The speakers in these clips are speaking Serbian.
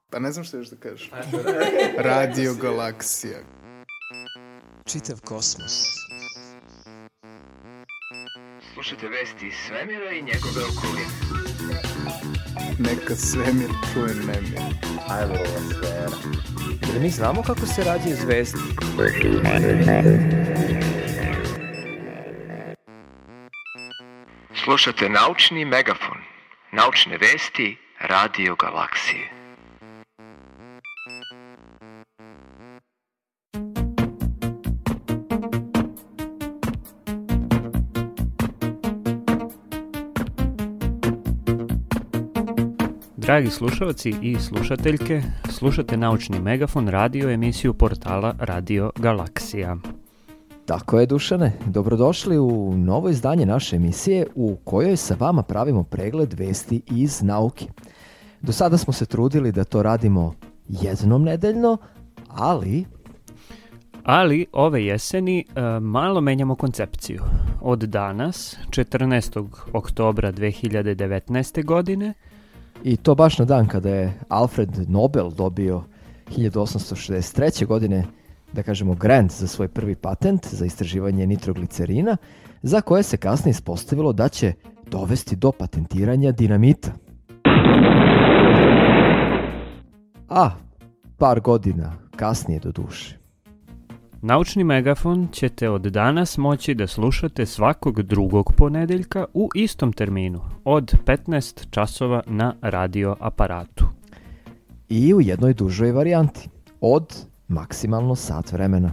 Pa ne znam što još da kažeš. Radio Galaksija. Čitav kosmos. Slušajte vesti iz svemira i njegove okoline. Neka svemir čuje nemir. Ajmo ova sfera. Jer mi znamo kako se rađaju zvezde. Slušajte naučni megafon. Naučne vesti Radio Galaksije. Dragi slušalci i slušateljke, slušate Naučni megafon, radio emisiju portala Radio Galaksija. Tako je, Dušane, dobrodošli u novo izdanje naše emisije u kojoj sa vama pravimo pregled vesti iz nauke. Do sada smo se trudili da to radimo jednom nedeljno, ali ove jeseni malo menjamo koncepciju. Od danas, 14. oktobra 2019. godine, i to baš na dan kada je Alfred Nobel dobio 1863. godine, da kažemo, grant za svoj prvi patent za istraživanje nitroglicerina, za koje se kasnije ispostavilo da će dovesti do patentiranja dinamita. A par godina kasnije, do duše. Naučni megafon ćete od danas moći da slušate svakog drugog ponedeljka u istom terminu, od 15 časova na radio aparatu. I u jednoj dužoj varijanti, od maksimalno sat vremena.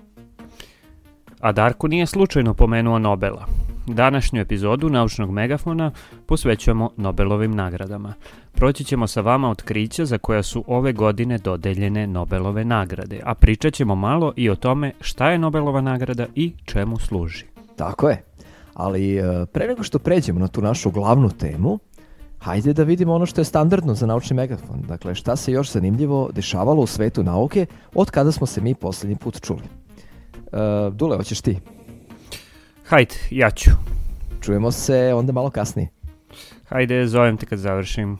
A Darko nije slučajno pomenuo Nobela. Današnju epizodu Naučnog megafona posvećujemo Nobelovim nagradama. Proći ćemo sa vama otkrića za koja su ove godine dodeljene Nobelove nagrade, a pričat ćemo malo i o tome šta je Nobelova nagrada i čemu služi. Tako je, ali pre nego što pređemo na tu našu glavnu temu, hajde da vidimo ono što je standardno za Naučni megafon. Dakle, šta se još zanimljivo dešavalo u svetu nauke od kada smo se mi posljednji put čuli. Dule, hoćeš ti? Hajde, ja ću. Čujemo se onda malo kasnije. Hajde, zovem te kad završim.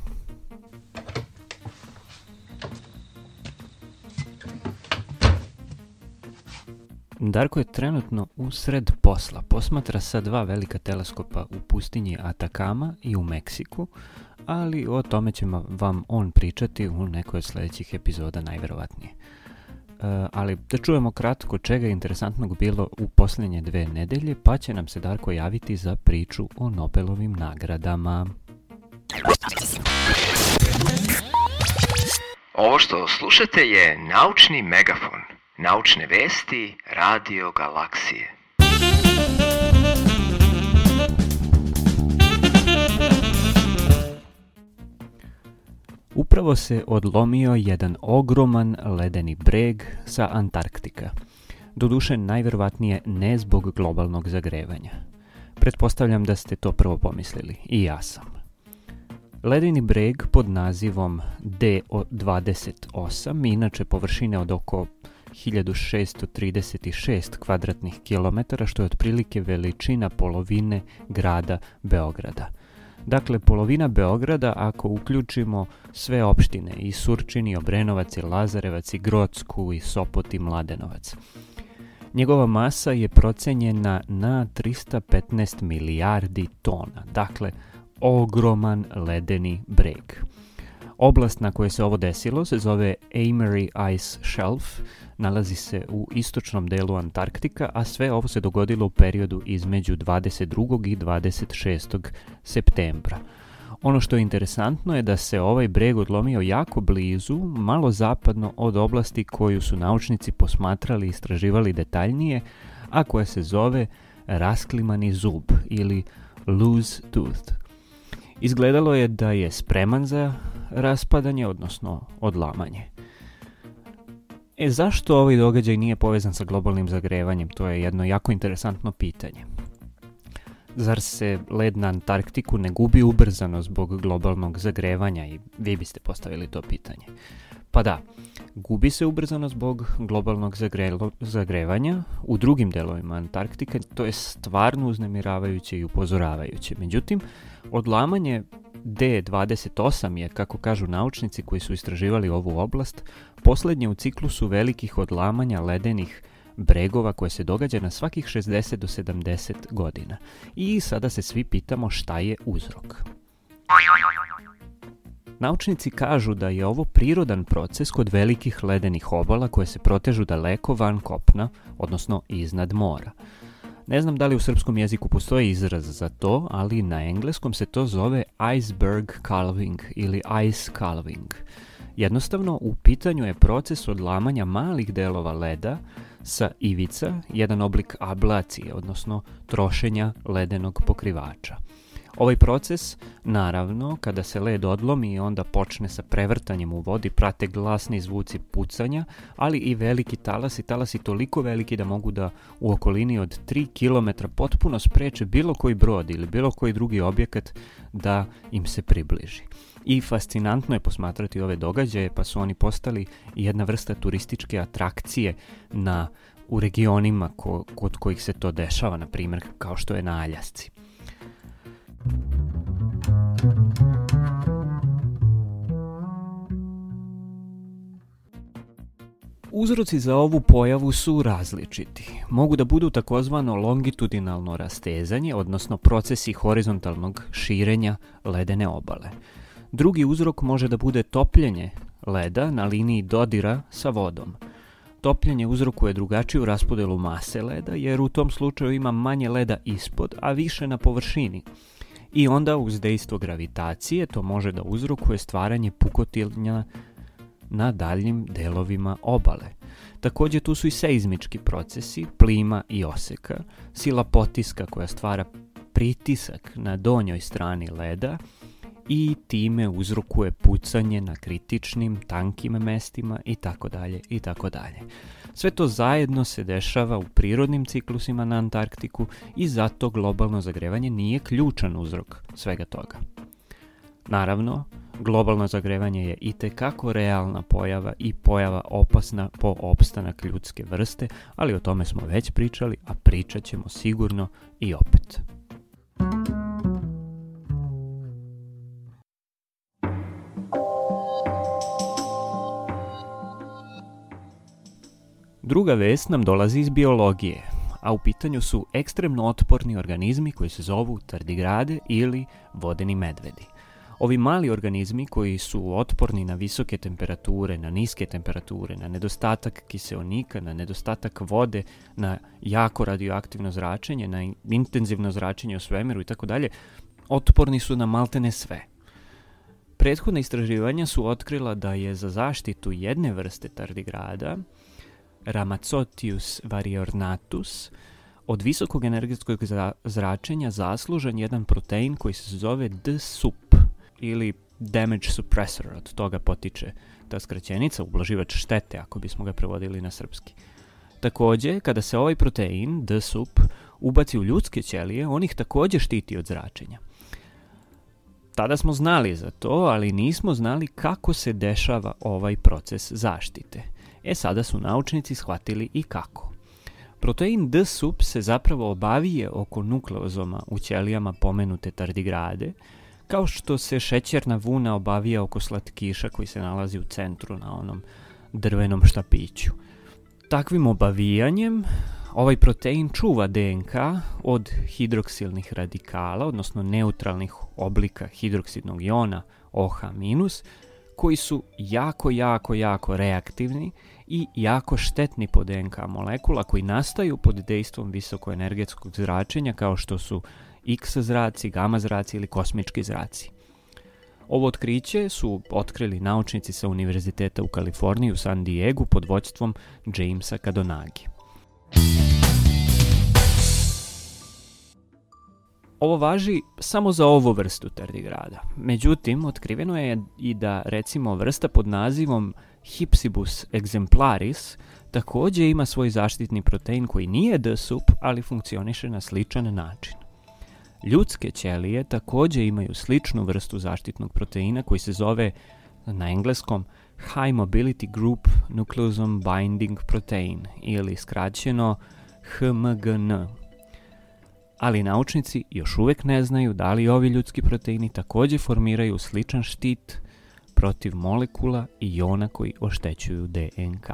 Darko je trenutno usred posla. Posmatra sa 2 velika teleskopa u pustinji Atakama i u Meksiku, ali o tome će vam on pričati u nekoj od sljedećih epizoda najverovatnije. Ali da čujemo kratko čega je interesantnog bilo u posljednje 2 nedelje, pa će nam se Darko javiti za priču o Nobelovim nagradama. Ovo što slušate je Naučni megafon. Naučne vesti Radio Galaksije. Upravo se odlomio jedan ogroman ledeni breg sa Antarktika. Doduše, najverovatnije ne zbog globalnog zagrevanja. Pretpostavljam da ste to prvo pomislili, i ja sam. Ledeni breg pod nazivom D28, inače površine od oko 1636 kvadratnih kilometara, što je otprilike veličina polovine grada Beograda. Dakle, polovina Beograda ako uključimo sve opštine, i Surčin, i Obrenovac, i Lazarevac, i Grocku, i Sopot, i Mladenovac. Njegova masa je procenjena na 315 milijardi tona, dakle, ogroman ledeni breg. Oblast na kojoj se ovo desilo se zove Amery Ice Shelf, nalazi se u istočnom delu Antarktika, a sve ovo se dogodilo u periodu između 22. i 26. septembra. Ono što je interesantno je da se ovaj breg odlomio jako blizu, malo zapadno od oblasti koju su naučnici posmatrali i istraživali detaljnije, a koja se zove rasklimani zub ili loose tooth. Izgledalo je da je spreman za raspadanje, odnosno odlamanje. Zašto ovaj događaj nije povezan sa globalnim zagrevanjem? To je jedno jako interesantno pitanje. Zar se led na Antarktiku ne gubi ubrzano zbog globalnog zagrevanja? I vi biste postavili to pitanje. Pa da, gubi se ubrzano zbog globalnog zagrevanja u drugim delovima Antarktike. To je stvarno uznemiravajuće i upozoravajuće. Međutim, odlamanje D28 je, kako kažu naučnici koji su istraživali ovu oblast, posljednje u ciklusu velikih odlamanja ledenih bregova koje se događa na svakih 60 do 70 godina. I sada se svi pitamo šta je uzrok. Naučnici kažu da je ovo prirodan proces kod velikih ledenih obala koje se protežu daleko van kopna, odnosno iznad mora. Ne znam da li u srpskom jeziku postoji izraz za to, ali na engleskom se to zove iceberg calving ili ice calving. Jednostavno, u pitanju je proces odlamanja malih delova leda sa ivica, jedan oblik ablacije, odnosno trošenja ledenog pokrivača. Ovaj proces, naravno, kada se led odlomi i onda počne sa prevrtanjem u vodi, prate glasni zvuci pucanja, ali i veliki talasi toliko veliki da mogu da u okolini od 3 km potpuno spreče bilo koji brod ili bilo koji drugi objekat da im se približi. I fascinantno je posmatrati ove događaje, pa su oni postali jedna vrsta turističke atrakcije u regionima kod kojih se to dešava, na primjer kao što je na Aljasci. Uzroci za ovu pojavu su različiti. Mogu da budu takozvano longitudinalno rastezanje, odnosno procesi horizontalnog širenja ledene obale. Drugi uzrok može da bude topljenje leda na liniji dodira sa vodom. Topljenje uzrokuje drugačiju raspodelu mase leda, jer u tom slučaju ima manje leda ispod, a više na površini. I onda uz dejstvo gravitacije to može da uzrokuje stvaranje pukotinja na daljim delovima obale. Također tu su i seizmički procesi, plima i oseka, sila potiska koja stvara pritisak na donjoj strani leda i time uzrokuje pucanje na kritičnim, tankim mestima itd. itd. Sve to zajedno se dešava u prirodnim ciklusima na Antarktiku i zato globalno zagrevanje nije ključan uzrok svega toga. Naravno, globalno zagrevanje je itekako realna pojava i pojava opasna po opstanak ljudske vrste, ali o tome smo već pričali, a pričat ćemo sigurno i opet. Druga vest nam dolazi iz biologije, a u pitanju su ekstremno otporni organizmi koji se zovu tardigrade ili vodeni medvedi. Ovi mali organizmi koji su otporni na visoke temperature, na niske temperature, na nedostatak kiseonika, na nedostatak vode, na jako radioaktivno zračenje, na intenzivno zračenje u svemiru itd., otporni su na maltene sve. Prethodna istraživanja su otkrila da je za zaštitu jedne vrste tardigrada, Ramazotius variornatus, od visokog energetskog zračenja zaslužan jedan protein koji se zove DSUP ili damage suppressor, od toga potiče ta skraćenica, ublaživač štete ako bismo ga prevodili na srpski. Također, kada se ovaj protein DSUP ubaci u ljudske ćelije, on ih također štiti od zračenja. Tada smo znali za to, ali nismo znali kako se dešava ovaj proces zaštite. Sada su naučnici shvatili i kako. Protein DSUP se zapravo obavije oko nukleozoma u ćelijama pomenute tardigrade, kao što se šećerna vuna obavija oko slatkiša koji se nalazi u centru na onom drvenom štapiću. Takvim obavijanjem ovaj protein čuva DNK od hidroksilnih radikala, odnosno neutralnih oblika hidroksidnog iona OH-, koji su jako reaktivni i jako štetni po DNK molekula koji nastaju pod dejstvom visokoenergetskog zračenja kao što su X zraci, gamma zraci ili kosmički zraci. Ovo otkriće su otkrili naučnici sa Univerziteta u Kaliforniji u San Diegu pod vođstvom Jamesa Cadonagi. Ovo važi samo za ovu vrstu tardigrada. Međutim, otkriveno je i da, recimo, vrsta pod nazivom Hypsibus exemplaris također ima svoj zaštitni protein koji nije DSUP, ali funkcioniše na sličan način. Ljudske ćelije također imaju sličnu vrstu zaštitnog proteina koji se zove na engleskom High Mobility Group Nucleosome Binding Protein ili skraćeno HMGN. ali naučnici još uvijek ne znaju da li ovi ljudski proteini također formiraju sličan štit protiv molekula i iona koji oštećuju DNK.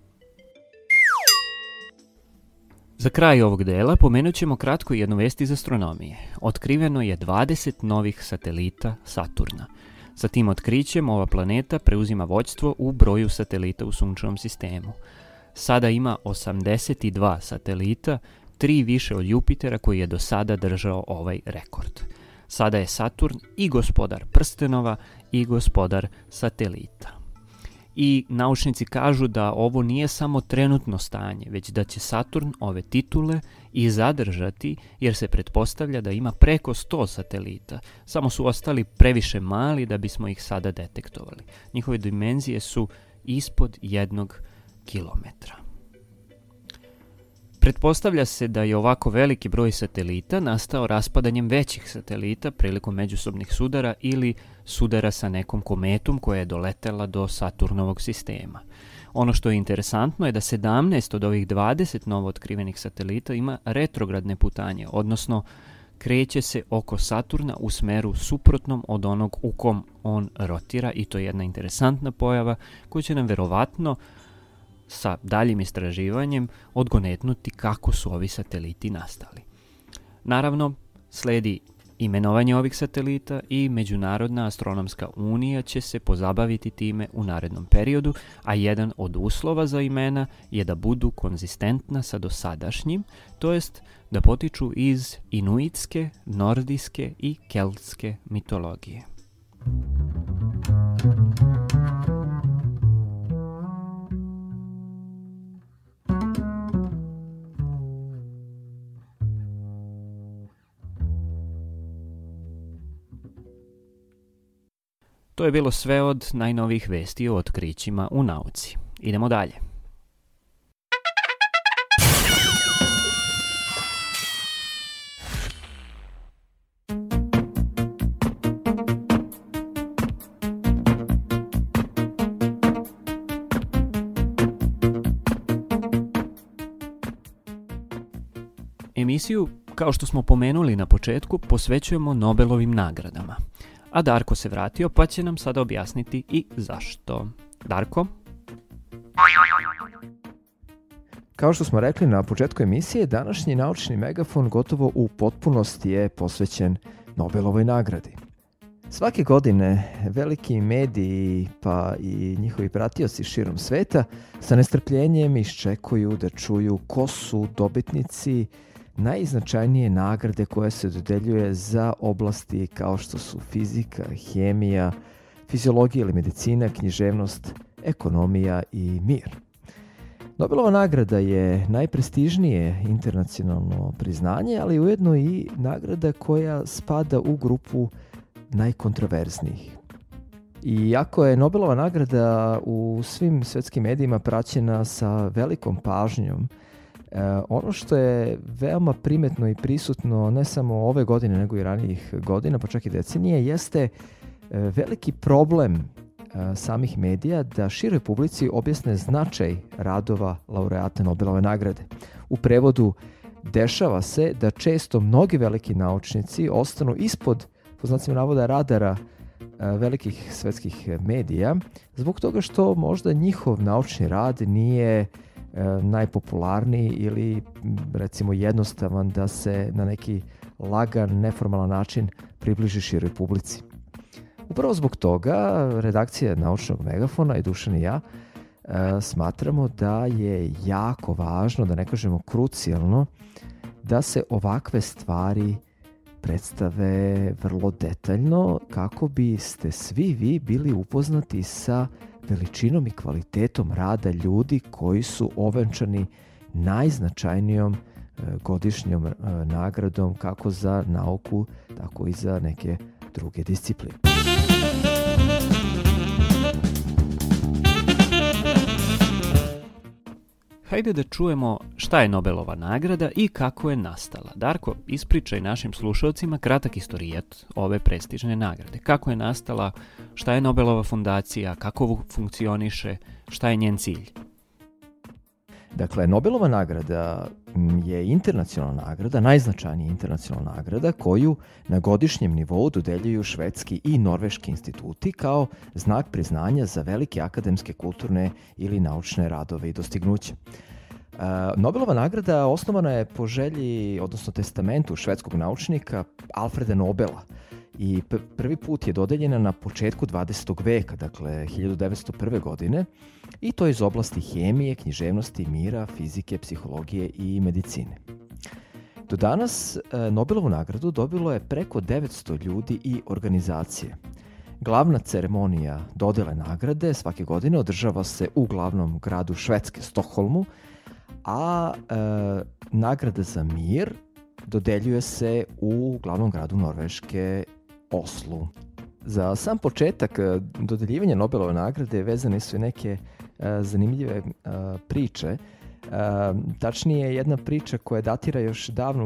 Za kraj ovog dela pomenut ćemo kratko jednu vest iz astronomije. Otkriveno je 20 novih satelita Saturna. Sa tim otkrićem ova planeta preuzima vođstvo u broju satelita u sunčevom sistemu. Sada ima 82 satelita, 3 više od Jupitera koji je do sada držao ovaj rekord. Sada je Saturn i gospodar prstenova i gospodar satelita. I naučnici kažu da ovo nije samo trenutno stanje, već da će Saturn ove titule i zadržati jer se pretpostavlja da ima preko 100 satelita. Samo su ostali previše mali da bismo ih sada detektovali. Njihove dimenzije su ispod 1 kilometra. Pretpostavlja se da je ovako veliki broj satelita nastao raspadanjem većih satelita prilikom međusobnih sudara ili sudara sa nekom kometom koja je doletela do Saturnovog sistema. Ono što je interesantno je da 17 od ovih 20 novootkrivenih satelita ima retrogradne putanje, odnosno kreće se oko Saturna u smeru suprotnom od onog u kom on rotira i to je jedna interesantna pojava koja će nam verovatno sa daljim istraživanjem odgonetnuti kako su ovi sateliti nastali. Naravno, sledi imenovanje ovih satelita i Međunarodna astronomska unija će se pozabaviti time u narednom periodu, a jedan od uslova za imena je da budu konzistentna sa dosadašnjim, to jest da potiču iz inuitske, nordijske i keltske mitologije. To je bilo sve od najnovijih vesti o otkrićima u nauci. Idemo dalje. Emisiju, kao što smo pomenuli na početku, posvećujemo Nobelovim nagradama. A Darko se vratio pa će nam sada objasniti i zašto. Darko? Kao što smo rekli na početku emisije, današnji naučni megafon gotovo u potpunosti je posvećen Nobelovoj nagradi. Svake godine veliki mediji pa i njihovi pratioci širom sveta sa nestrpljenjem iščekuju da čuju ko su dobitnici najznačajnije nagrade koje se dodeljuje za oblasti kao što su fizika, hemija, fiziologija ili medicina, književnost, ekonomija i mir. Nobelova nagrada je najprestižnije internacionalno priznanje, ali ujedno i nagrada koja spada u grupu najkontroverznijih. I iako je Nobelova nagrada u svim svjetskim medijima praćena sa velikom pažnjom, ono što je veoma primetno i prisutno ne samo ove godine nego i ranijih godina, pa čak i decenije, jeste veliki problem samih medija da široj publici objasne značaj radova laureata Nobelove nagrade. U prevodu, dešava se da često mnogi veliki naučnici ostanu ispod, po znacima navoda, radara velikih svetskih medija, zbog toga što možda njihov naučni rad nije najpopularniji ili recimo jednostavan da se na neki lagan, neformalan način približi široj publici. Upravo zbog toga redakcija Naučnog megafona i Dušan i ja smatramo da je jako važno, da ne kažemo krucijalno, da se ovakve stvari predstave vrlo detaljno kako biste svi vi bili upoznati sa veličinom i kvalitetom rada ljudi koji su ovenčani najznačajnijom godišnjom nagradom kako za nauku, tako i za neke druge discipline. Hajde da čujemo šta je Nobelova nagrada i kako je nastala. Darko, ispričaj našim slušalcima kratak istorijat ove prestižne nagrade. Kako je nastala, šta je Nobelova fondacija, kako funkcioniše, šta je njen cilj? Dakle, Nobelova nagrada je internacionalna nagrada, najznačajnija internacionalna nagrada koju na godišnjem nivou dodeljuju švedski i norveški instituti kao znak priznanja za velike akademske, kulturne ili naučne radove i dostignuće. Nobelova nagrada osnovana je po želji, odnosno testamentu švedskog naučnika Alfreda Nobela i prvi put je dodeljena na početku 20. veka, dakle 1901. godine, i to iz oblasti hemije, književnosti, mira, fizike, psihologije i medicine. Do danas Nobelovu nagradu dobilo je preko 900 ljudi i organizacije. Glavna ceremonija dodele nagrade svake godine održava se u glavnom gradu Švedske, Stokholmu, a nagrada za mir dodeljuje se u glavnom gradu Norveške, Oslu. Za sam početak dodeljivanja Nobelove nagrade vezane su i neke zanimljive priče. Tačnije, jedna priča koja datira još davno u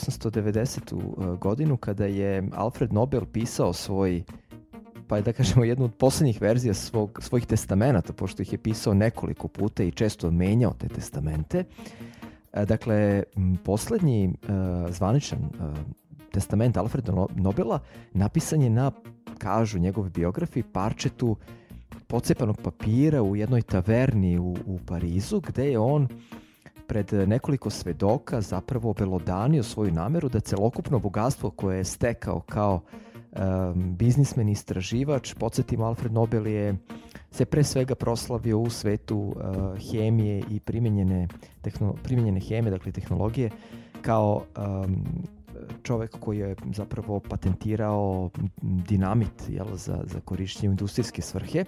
1890. godinu kada je Alfred Nobel pisao svoj, pa da kažemo jednu od posljednjih verzija svojih testamenata, pošto ih je pisao nekoliko puta i često menjao te testamente. Dakle, posljednji zvaničan testament Alfreda Nobela napisan je na, kažu njegovi biografi, parčetu pocepanog papira u jednoj taverni u Parizu, gde je on pred nekoliko svedoka zapravo obelodanio svoju nameru da celokupno bogatstvo koje je stekao kao biznismen i istraživač, podsjetimo, Alfred Nobel se pre svega proslavio u svetu hemije i primijenjene hemije, dakle tehnologije, kao čovjek koji je zapravo patentirao dinamit za korištenje u industrijske svrhe.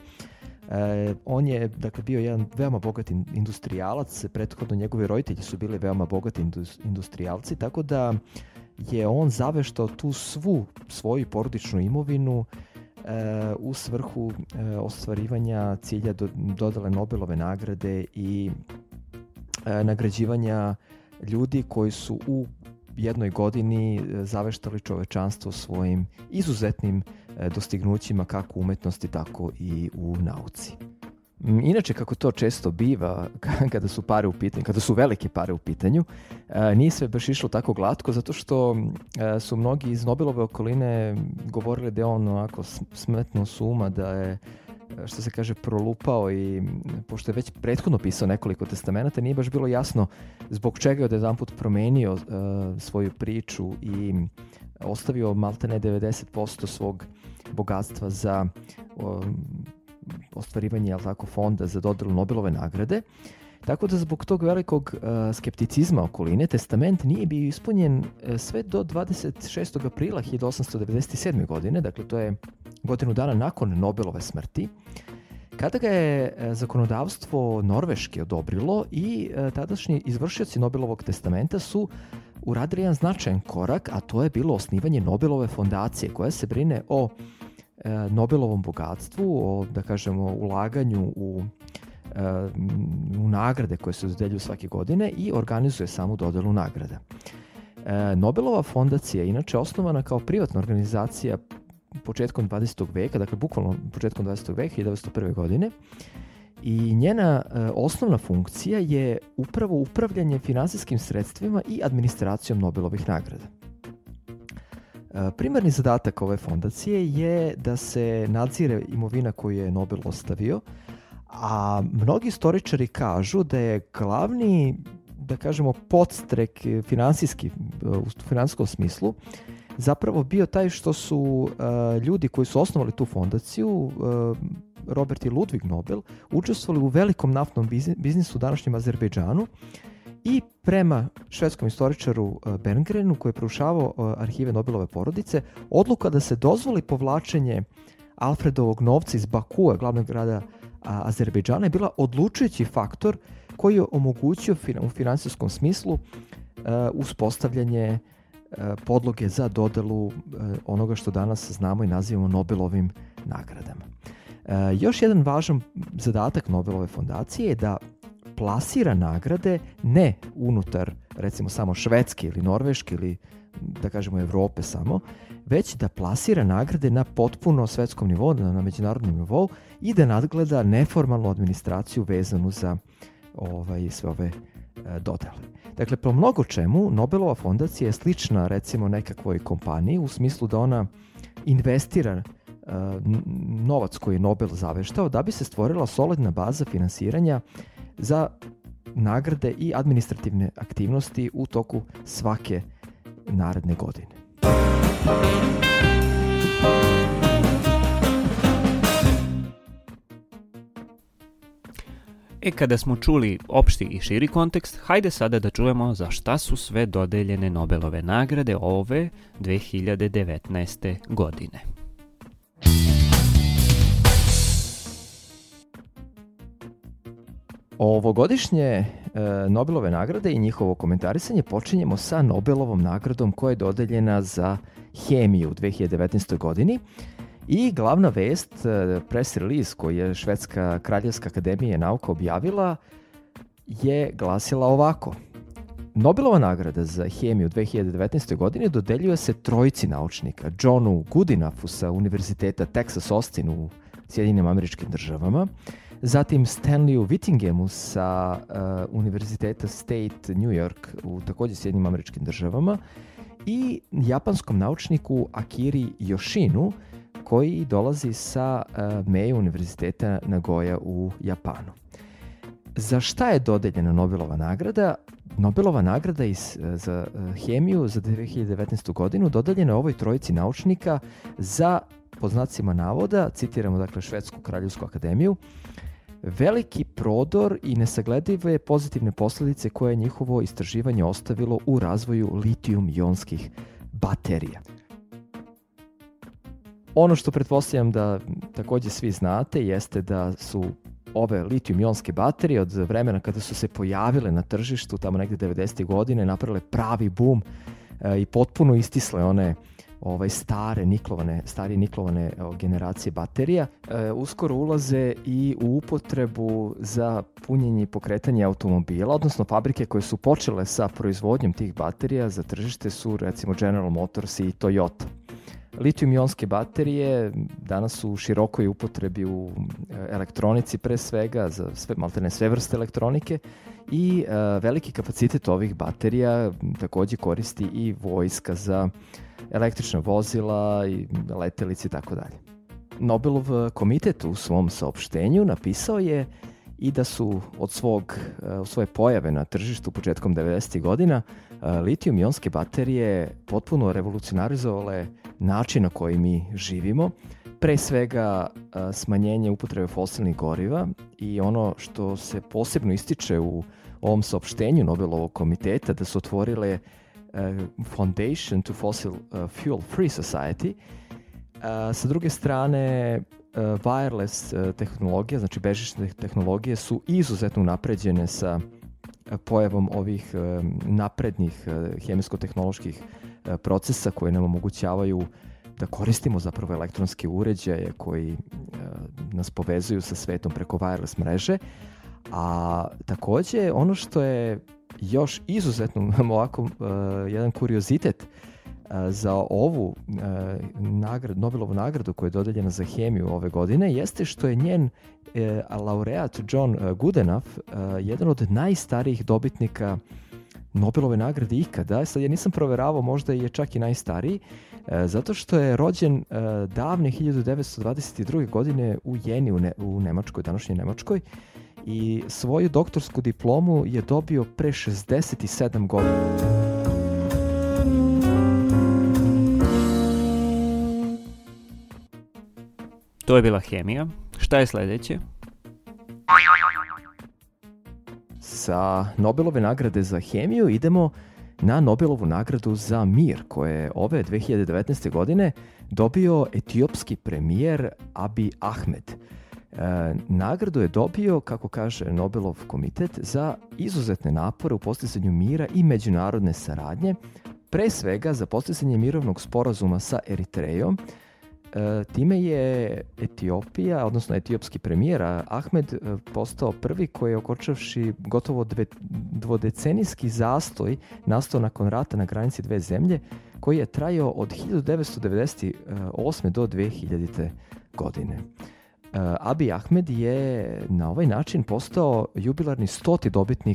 On je dakle bio jedan veoma bogat industrijalac, prethodno njegovi roditelji su bili veoma bogati industrijalci, tako da je on zaveštao tu svu svoju porodičnu imovinu u svrhu ostvarivanja cilja dodele Nobelove nagrade i nagrađivanja ljudi koji su u jednoj godini zaveštali čovečanstvo svojim izuzetnim dostignućima kako u umetnosti, tako i u nauci. Inače, kako to često biva kada su pare u pitanju, kada su velike pare u pitanju, nije sve baš išlo tako glatko, zato što su mnogi iz Nobelove okoline govorili da je on onako smetnuo s uma, da je, što se kaže, prolupao, i pošto je već prethodno pisao nekoliko testamenata, nije baš bilo jasno zbog čega je odjedanput promenio svoju priču i ostavio maltene 90% svog bogatstva za ostvarivanje fonda za dodelu Nobelove nagrade. Tako da zbog tog velikog skepticizma okoline, testament nije bio ispunjen sve do 26. aprila 1897. godine, dakle to je godinu dana nakon Nobelove smrti, kada ga je zakonodavstvo Norveške odobrilo i tadašnji izvršioci Nobelovog testamenta su uradili jedan značajan korak, a to je bilo osnivanje Nobelove fondacije koja se brine o Nobelovom bogatstvu, o, da kažemo, ulaganju u nagrade koje se dodeljuju svake godine i organizuje samu dodelu nagrada. Nobelova fondacija je inače osnovana kao privatna organizacija početkom 20. veka, dakle bukvalno početkom 20. veka, 1901. godine, i njena osnovna funkcija je upravo upravljanje finansijskim sredstvima i administracijom Nobelovih nagrada. Primarni zadatak ove fondacije je da se nadzire imovina koju je Nobel ostavio, a mnogi istoričari kažu da je glavni, da kažemo, podstrek finansijski, u finansijskom smislu, zapravo bio taj što su ljudi koji su osnovali tu fondaciju, Robert i Ludwig Nobel, učestvovali u velikom naftnom biznisu u današnjem Azerbejdžanu, i prema švedskom istoričaru Berngrenu, koji je proučavao arhive Nobelove porodice, odluka da se dozvoli povlačenje Alfredovog novca iz Bakua, glavnog grada Azerbejdžana, je bila odlučujući faktor koji je omogućio u finansijskom smislu uspostavljanje podloge za dodelu onoga što danas znamo i nazivamo Nobelovim nagradama. Još jedan važan zadatak Nobelove fondacije je da plasira nagrade ne unutar, recimo, samo Švedske ili Norveške ili, da kažemo, Evrope samo, već da plasira nagrade na potpuno svetskom nivou, na međunarodnom nivou, i da nadgleda neformalnu administraciju vezanu za sve ove dodele. Dakle, po mnogo čemu Nobelova fondacija je slična recimo nekakvoj kompaniji u smislu da ona investira novac koji je Nobel zaveštao da bi se stvorila solidna baza finansiranja za nagrade i administrativne aktivnosti u toku svake naredne godine. Kada smo čuli opšti i širi kontekst, hajde sada da čujemo za šta su sve dodeljene Nobelove nagrade ove 2019. godine. Ovogodišnje Nobelove nagrade i njihovo komentarisanje počinjemo sa Nobelovom nagradom koja je dodeljena za hemiju u 2019. godini. I glavna vest, press release koji je Švedska kraljevska akademija nauka objavila, je glasila ovako. Nobelova nagrada za hemiju u 2019. godini dodeljuje se trojici naučnika, Johnu Goodenough'u sa Univerziteta Texas Austin u Sjedinjenim Američkim Državama, zatim Stanleyu Whittinghamu sa Univerziteta State New York u također Sjedinjenim Američkim Državama i japanskom naučniku Akiri Yoshinu koji dolazi sa Meiji Univerziteta Nagoya u Japanu. Za šta je dodeljena Nobelova nagrada? Nobelova nagrada za hemiju za 2019. godinu dodeljena je ovoj trojici naučnika za, po znacima navoda, citiramo dakle Švedsku kraljevsku akademiju, veliki prodor i nesagledive pozitivne posljedice koje je njihovo istraživanje ostavilo u razvoju litijum-ionskih baterija. Ono što pretpostavljam da također svi znate jeste da su ove litijum-ionske baterije od vremena kada su se pojavile na tržištu, tamo negdje 90. godine, napravile pravi boom i potpuno istisle one starije niklovane generacije baterija. Uskoro ulaze i u upotrebu za punjenje i pokretanje automobila, odnosno fabrike koje su počele sa proizvodnjom tih baterija za tržište su recimo General Motors i Toyota. Litijum-ionske baterije danas su u širokoj upotrebi u elektronici pre svega, za maltene sve vrste elektronike i veliki kapacitet ovih baterija također koristi i vojska za električna vozila i letelice i tako dalje. Nobelov komitet u svom saopštenju napisao je i da su od svoje pojave na tržištu početkom 90. godina litijum-ionske baterije potpuno revolucionarizovale način na koji mi živimo. Pre svega smanjenje upotrebe fosilnih goriva i ono što se posebno ističe u ovom saopštenju Nobelovog komiteta da su otvorile Foundation to Fossil Fuel Free Society. Sa druge strane, wireless tehnologija, znači bežične tehnologije su izuzetno napređene sa pojavom ovih naprednih hemijsko-tehnoloških procesa koje nam omogućavaju da koristimo zapravo elektronske uređaje koji nas povezuju sa svetom preko wireless mreže. A također ono što je još izuzetno ovako jedan kuriozitet za ovu Nobelovu nagradu koja je dodeljena za hemiju ove godine jeste što je njen laureat John Goodenough jedan od najstarijih dobitnika Nobelove nagrade ikada. Sad ja nisam proveravao, možda je čak i najstariji, zato što je rođen davne 1922. godine u Jeni u Nemačkoj, današnjoj Nemačkoj, i svoju doktorsku diplomu je dobio pre 67 godina. To je bila hemija. Šta je sljedeće? Sa Nobelove nagrade za hemiju idemo na Nobelovu nagradu za mir, koje je ove 2019. godine dobio etiopski premijer Abiy Ahmed. Nagradu je dobio, kako kaže Nobelov komitet, za izuzetne napore u postizanju mira i međunarodne saradnje, pre svega za postizanje mirovnog sporazuma sa Eritrejom. Time je Etiopija, odnosno etiopski premijer Ahmed, postao prvi koji je okončavši gotovo dvodecenijski zastoj nastao nakon rata na granici dve zemlje, koji je trajao od 1998. do 2000. godine. Abiy Ahmed je na ovaj način postao jubilarni 100. dobitnik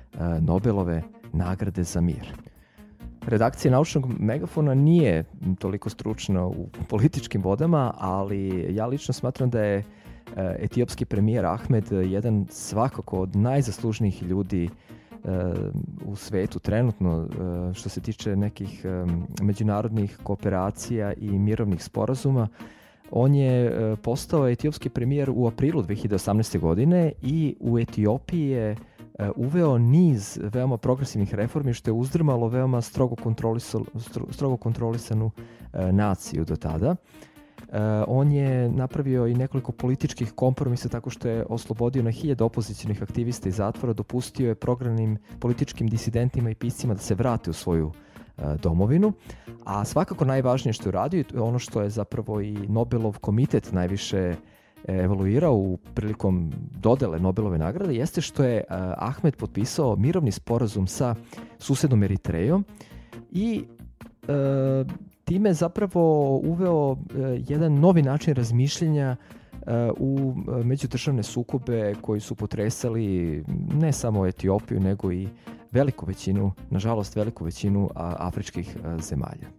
Nobelove nagrade za mir. Redakcija Naučnog megafona nije toliko stručna u političkim vodama, ali ja lično smatram da je etiopski premijer Ahmed jedan svakako od najzaslužnijih ljudi u svetu trenutno što se tiče nekih međunarodnih kooperacija i mirovnih sporazuma. On je postao etiopski premijer u aprilu 2018. godine i u Etiopiji je uveo niz veoma progresivnih reformi što je uzdrmalo veoma strogo kontrolisanu naciju do tada. On je napravio i nekoliko političkih kompromisa tako što je oslobodio na 1000 opozicionih aktivista iz zatvora, dopustio je prognanim političkim disidentima i piscima da se vrate u svoju domovinu, a svakako najvažnije što je uradio, ono što je zapravo i Nobelov komitet najviše evaluirao prilikom dodele Nobelove nagrade, jeste što je Ahmed potpisao mirovni sporazum sa susednom Eritrejom i time zapravo uveo jedan novi način razmišljanja u međudržavne sukobe koji su potresali ne samo Etiopiju, nego i veliku većinu, nažalost veliku većinu afričkih zemalja.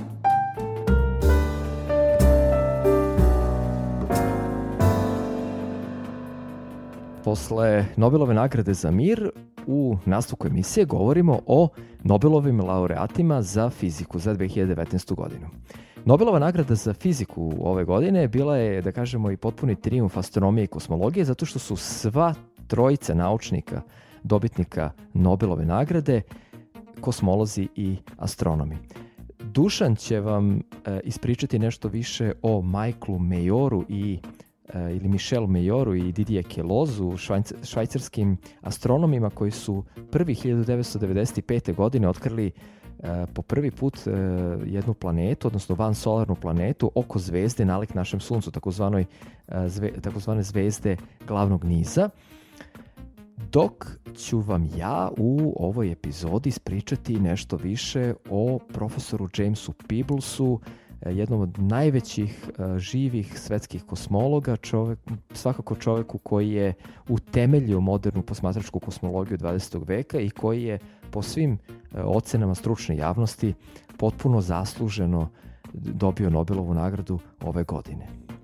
Posle Nobelove nagrade za mir u nastavku emisije govorimo o Nobelovim laureatima za fiziku za 2019. godinu. Nobelova nagrada za fiziku ove godine bila je, da kažemo, i potpuni trijumf astronomije i kosmologije zato što su sva trojica naučnika, dobitnika Nobelove nagrade, kosmolozi i astronomi. Dušan će vam ispričati nešto više o Michaelu Majoru ili Michelu Majoru i Didier Quelozu, švajcarskim astronomima koji su prvi 1995. godine otkrili po prvi put jednu planetu, odnosno vansolarnu planetu oko zvezde nalik našem Suncu, takozvane zvezde glavnog niza. Dok ću vam ja u ovoj epizodi ispričati nešto više o profesoru Jamesu Peeblesu, jednom od najvećih živih svetskih kosmologa, svakako čoveku koji je utemeljio modernu posmatračku kosmologiju 20. veka i koji je po svim ocenama stručne javnosti potpuno zasluženo dobio Nobelovu nagradu ove godine.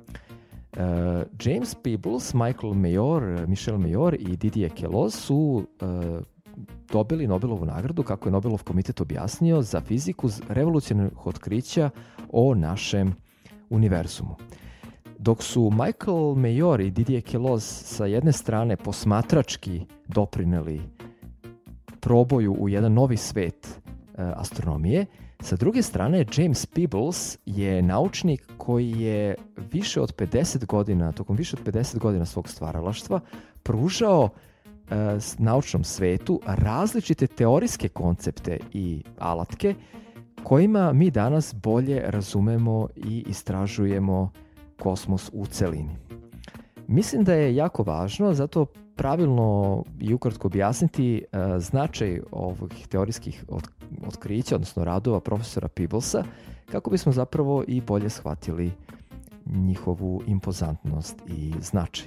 James Peebles, Michel Mayor i Didier Queloz su dobili Nobelovu nagradu, kako je Nobelov komitet objasnio, za fiziku revolucionarnih otkrića o našem univerzumu. Dok su Michael Mayor i Didier Queloz sa jedne strane posmatrački doprineli proboju u jedan novi svet astronomije, sa druge strane James Peebles je naučnik koji je tokom više od 50 godina svog stvaralaštva pružao naučnom svetu različite teorijske koncepte i alatke kojima mi danas bolje razumemo i istražujemo kosmos u celini. Mislim da je jako važno zato pravilno i ukratko objasniti značaj ovih teorijskih otkrića, odnosno radova profesora Peeblesa, kako bismo zapravo i bolje shvatili njihovu impozantnost i značaj.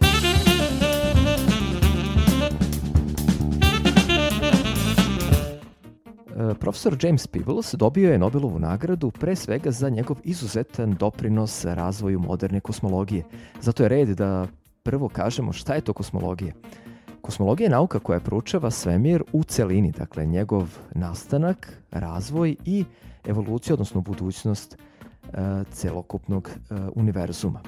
Profesor James Peebles dobio je Nobelovu nagradu pre svega za njegov izuzetan doprinos razvoju moderne kosmologije. Zato je red da prvo kažemo šta je to kosmologija. Kosmologija je nauka koja proučava svemir u celini, dakle njegov nastanak, razvoj i evoluciju, odnosno budućnost celokupnog univerzuma.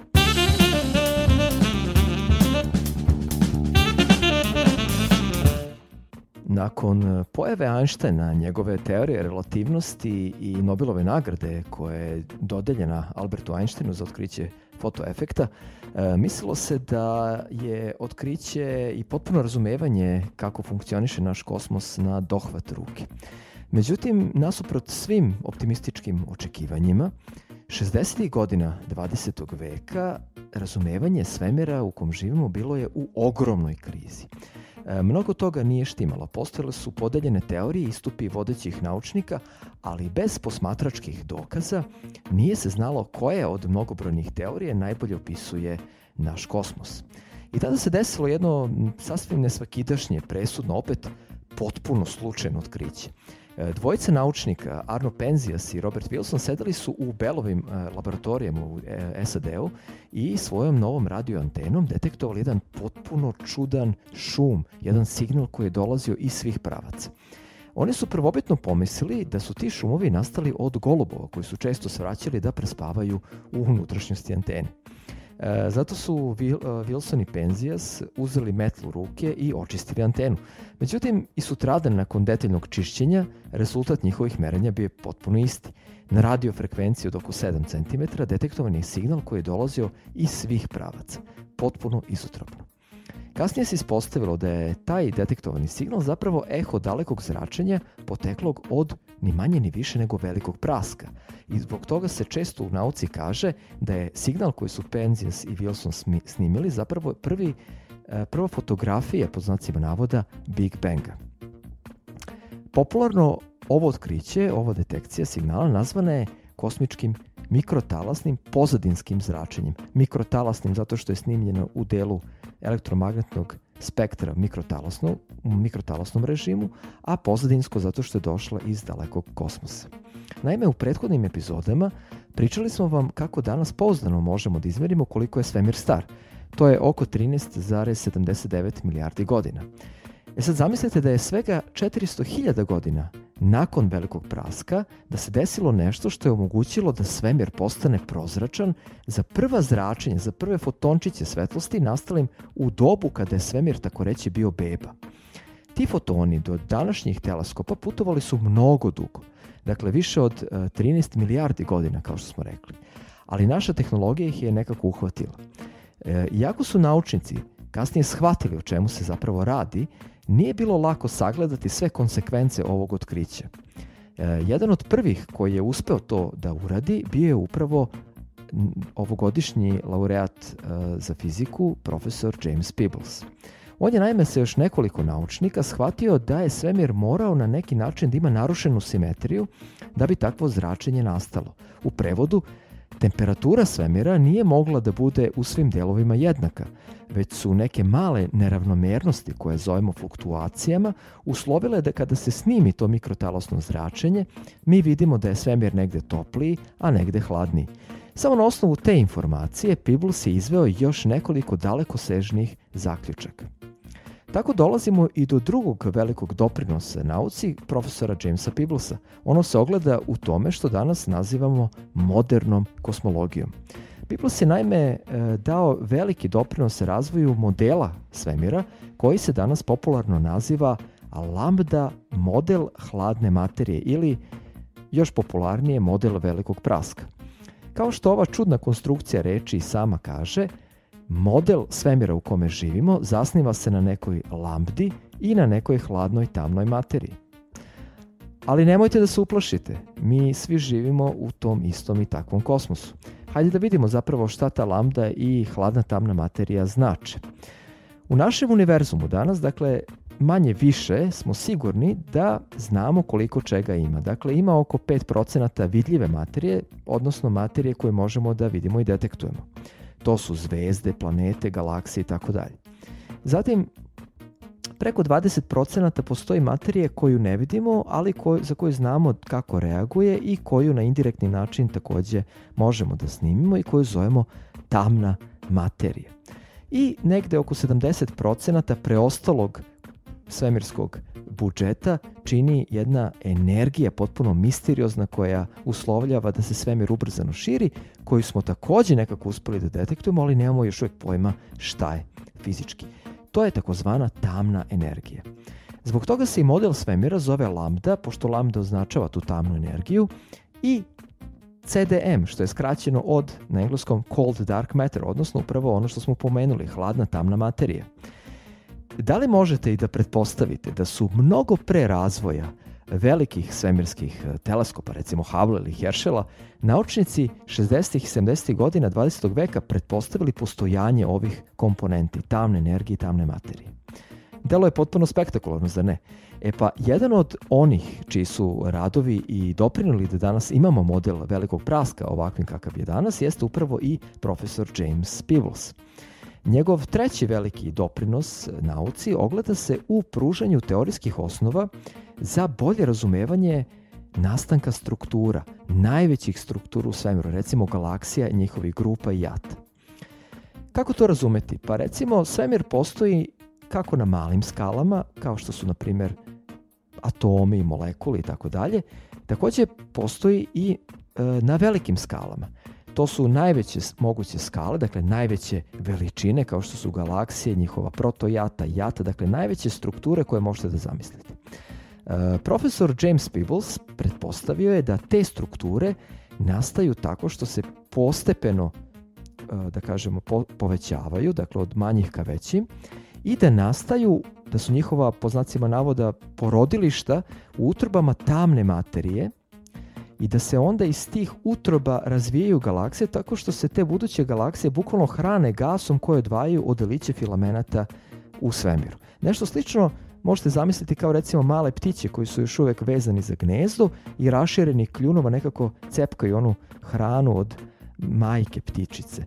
Nakon pojave Einsteina, njegove teorije relativnosti i Nobelove nagrade koja je dodeljena Albertu Einsteinu za otkriće fotoefekta, mislilo se da je otkriće i potpuno razumevanje kako funkcioniše naš kosmos na dohvat ruke. Međutim, nasuprot svim optimističkim očekivanjima, 60. godina 20. veka razumevanje svemira u kom živimo bilo je u ogromnoj krizi. Mnogo toga nije štimalo. Postojale su podeljene teorije i istupi vodećih naučnika, ali bez posmatračkih dokaza nije se znalo koja od mnogobrojnih teorije najbolje opisuje naš kosmos. I tada se desilo jedno sasvim nesvakidašnje, presudno, opet potpuno slučajno otkriće. Dvojica naučnika, Arno Penzias i Robert Wilson, sedeli su u Bellovim laboratorijama u SAD-u i svojom novom radio antenom detektovali jedan potpuno čudan šum, jedan signal koji je dolazio iz svih pravaca. Oni su prvobitno pomislili da su ti šumovi nastali od golubova koji su često svraćali da prespavaju u unutrašnjosti antene. Zato su Wilson i Penzias uzeli metlu u ruke i očistili antenu. Međutim, i sutradan nakon detaljnog čišćenja, rezultat njihovih merenja bio je potpuno isti. Na radio frekvenciji od oko 7 cm detektovan je signal koji je dolazio iz svih pravaca, potpuno izotropno. Kasnije se ispostavilo da je taj detektovani signal zapravo eho dalekog zračenja poteklog od ni manje ni više nego velikog praska. I zbog toga se često u nauci kaže da je signal koji su Penzias i Wilson snimili zapravo prva fotografija, pod znacima navoda, Big Banga. Popularno ovo otkriće, ova detekcija signala nazvana je kosmičkim mikrotalasnim pozadinskim zračenjem. Mikrotalasnim zato što je snimljeno u delu elektromagnetnog spektra u mikrotalasnom režimu, a pozadinsko zato što je došla iz dalekog kosmosa. Naime, u prethodnim epizodama pričali smo vam kako danas pouzdano možemo da izmerimo koliko je svemir star. To je oko 13,79 milijardi godina. Sad zamislite da je svega 400.000 godina nakon velikog praska da se desilo nešto što je omogućilo da svemir postane prozračan za prva zračenja, za prve fotončiće svetlosti nastalim u dobu kada je svemir tako reći bio beba. Ti fotoni do današnjih teleskopa putovali su mnogo dugo, dakle više od 13 milijardi godina kao što smo rekli, ali naša tehnologija ih je nekako uhvatila. Iako su naučnici kasnije shvatili o čemu se zapravo radi, nije bilo lako sagledati sve konsekvence ovog otkrića. Jedan od prvih koji je uspeo to da uradi bio je upravo ovogodišnji laureat za fiziku, profesor James Peebles. On je naime sa još nekoliko naučnika shvatio da je svemir morao na neki način da ima narušenu simetriju da bi takvo zračenje nastalo. U prevodu, temperatura svemira nije mogla da bude u svim delovima jednaka, već su neke male neravnomernosti koje zovemo fluktuacijama uslovile da kada se snimi to mikrotalasno zračenje, mi vidimo da je svemir negde topliji, a negde hladniji. Samo na osnovu te informacije Peebles je izveo još nekoliko dalekosežnih zaključaka. Tako dolazimo i do drugog velikog doprinosa nauci profesora Jamesa Peeblesa. Ono se ogleda u tome što danas nazivamo modernom kosmologijom. Peebles je naime dao veliki doprinos razvoju modela svemira koji se danas popularno naziva lambda model hladne materije ili još popularnije model velikog praska. Kao što ova čudna konstrukcija reči i sama kaže, model svemira u kome živimo zasniva se na nekoj lambdi i na nekoj hladnoj tamnoj materiji. Ali nemojte da se uplašite, mi svi živimo u tom istom i takvom kosmosu. Hajde da vidimo zapravo šta ta lambda i hladna tamna materija znače. U našem univerzumu danas, dakle, manje više smo sigurni da znamo koliko čega ima. Dakle, ima oko 5% vidljive materije, odnosno materije koje možemo da vidimo i detektujemo. To su zvezde, planete, galaksije i tako dalje. Zatim, preko 20% postoji materije koju ne vidimo, ali za koju znamo kako reaguje i koju na indirektni način također možemo da snimimo i koju zovemo tamna materija. I negde oko 70% preostalog svemirskog budžeta čini jedna energija potpuno misteriozna koja uslovljava da se svemir ubrzano širi, koju smo također nekako uspeli da detektujemo, ali nemamo još uvijek pojma šta je fizički. To je takozvana tamna energija. Zbog toga se i model svemira zove lambda, pošto lambda označava tu tamnu energiju, i CDM, što je skraćeno od, na engleskom, cold dark matter, odnosno upravo ono što smo pomenuli, hladna tamna materija. Da li možete i da pretpostavite da su mnogo pre razvoja velikih svemirskih teleskopa, recimo Hubble ili Herschela, naučnici 60. i 70. godina 20. veka pretpostavili postojanje ovih komponenti, tamne energije i tamne materije? Delo je potpuno spektakularno, zar ne? Pa jedan od onih čiji su radovi i doprinuli da danas imamo model velikog praska ovakvim kakav je danas, jeste upravo i profesor James Peebles. Njegov treći veliki doprinos nauci ogleda se u pružanju teorijskih osnova za bolje razumevanje nastanka struktura, najvećih struktura u svemiru, recimo galaksija, njihovih grupa i jata. Kako to razumeti? Pa recimo svemir postoji kako na malim skalama, kao što su na primjer atomi i molekuli i tako dalje, također postoji i na velikim skalama. To su najveće moguće skale, dakle najveće veličine kao što su galaksije, njihova protojata, jata, dakle najveće strukture koje možete da zamislite. Profesor James Peebles pretpostavio je da te strukture nastaju tako što se postepeno, da kažemo, povećavaju, dakle od manjih ka većim, i da nastaju, da su njihova, po znacima navoda, porodilišta u utrobama tamne materije i da se onda iz tih utroba razvijaju galaksije tako što se te buduće galaksije bukvalno hrane gasom koje odvajaju od deliće filamenata u svemiru. Nešto slično možete zamisliti kao recimo male ptiće koji su još uvijek vezani za gnezdo i rašireni kljunova nekako cepkaju onu hranu od majke ptičice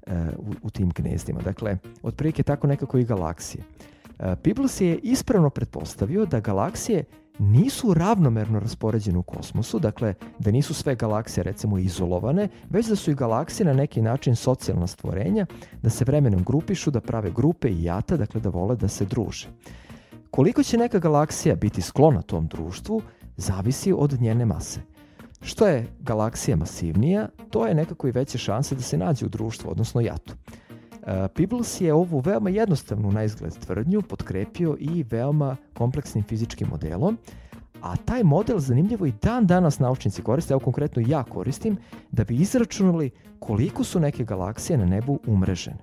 u tim gnezdima. Dakle, otprilike tako nekako i galaksije. Peebles je ispravno pretpostavio da galaksije nisu ravnomerno raspoređene u kosmosu, dakle da nisu sve galaksije recimo izolovane, već da su i galaksije na neki način socijalna stvorenja, da se vremenom grupišu, da prave grupe i jata, dakle da vole da se druže. Koliko će neka galaksija biti sklona tom društvu, zavisi od njene mase. Što je galaksija masivnija, to je nekako i veće šanse da se nađe u društvu, odnosno jatu. Peebles je ovu veoma jednostavnu na izgled tvrdnju potkrepio i veoma kompleksnim fizičkim modelom, a taj model zanimljivo i dan danas naučnici koriste, evo konkretno ja koristim, da bi izračunali koliko su neke galaksije na nebu umrežene.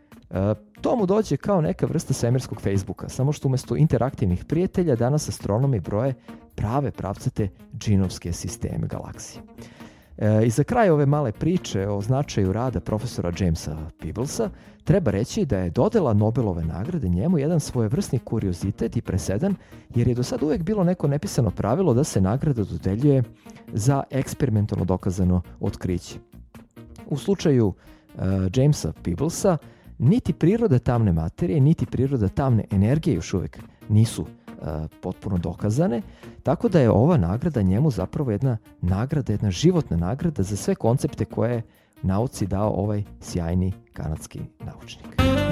To mu dođe kao neka vrsta svemirskog Facebooka, samo što umjesto interaktivnih prijatelja danas astronomi broje prave pravcate džinovske sisteme galaksije. I za kraj ove male priče o značaju rada profesora Jamesa Peeblesa treba reći da je dodela Nobelove nagrade njemu jedan svojevrsni kuriozitet i presedan, jer je do sad uvijek bilo neko nepisano pravilo da se nagrada dodeljuje za eksperimentalno dokazano otkriće. U slučaju Jamesa Peeblesa niti priroda tamne materije, niti priroda tamne energije još uvijek nisu potpuno dokazane, tako da je ova nagrada njemu zapravo jedna nagrada, jedna životna nagrada za sve koncepte koje je nauci dao ovaj sjajni kanadski naučnik.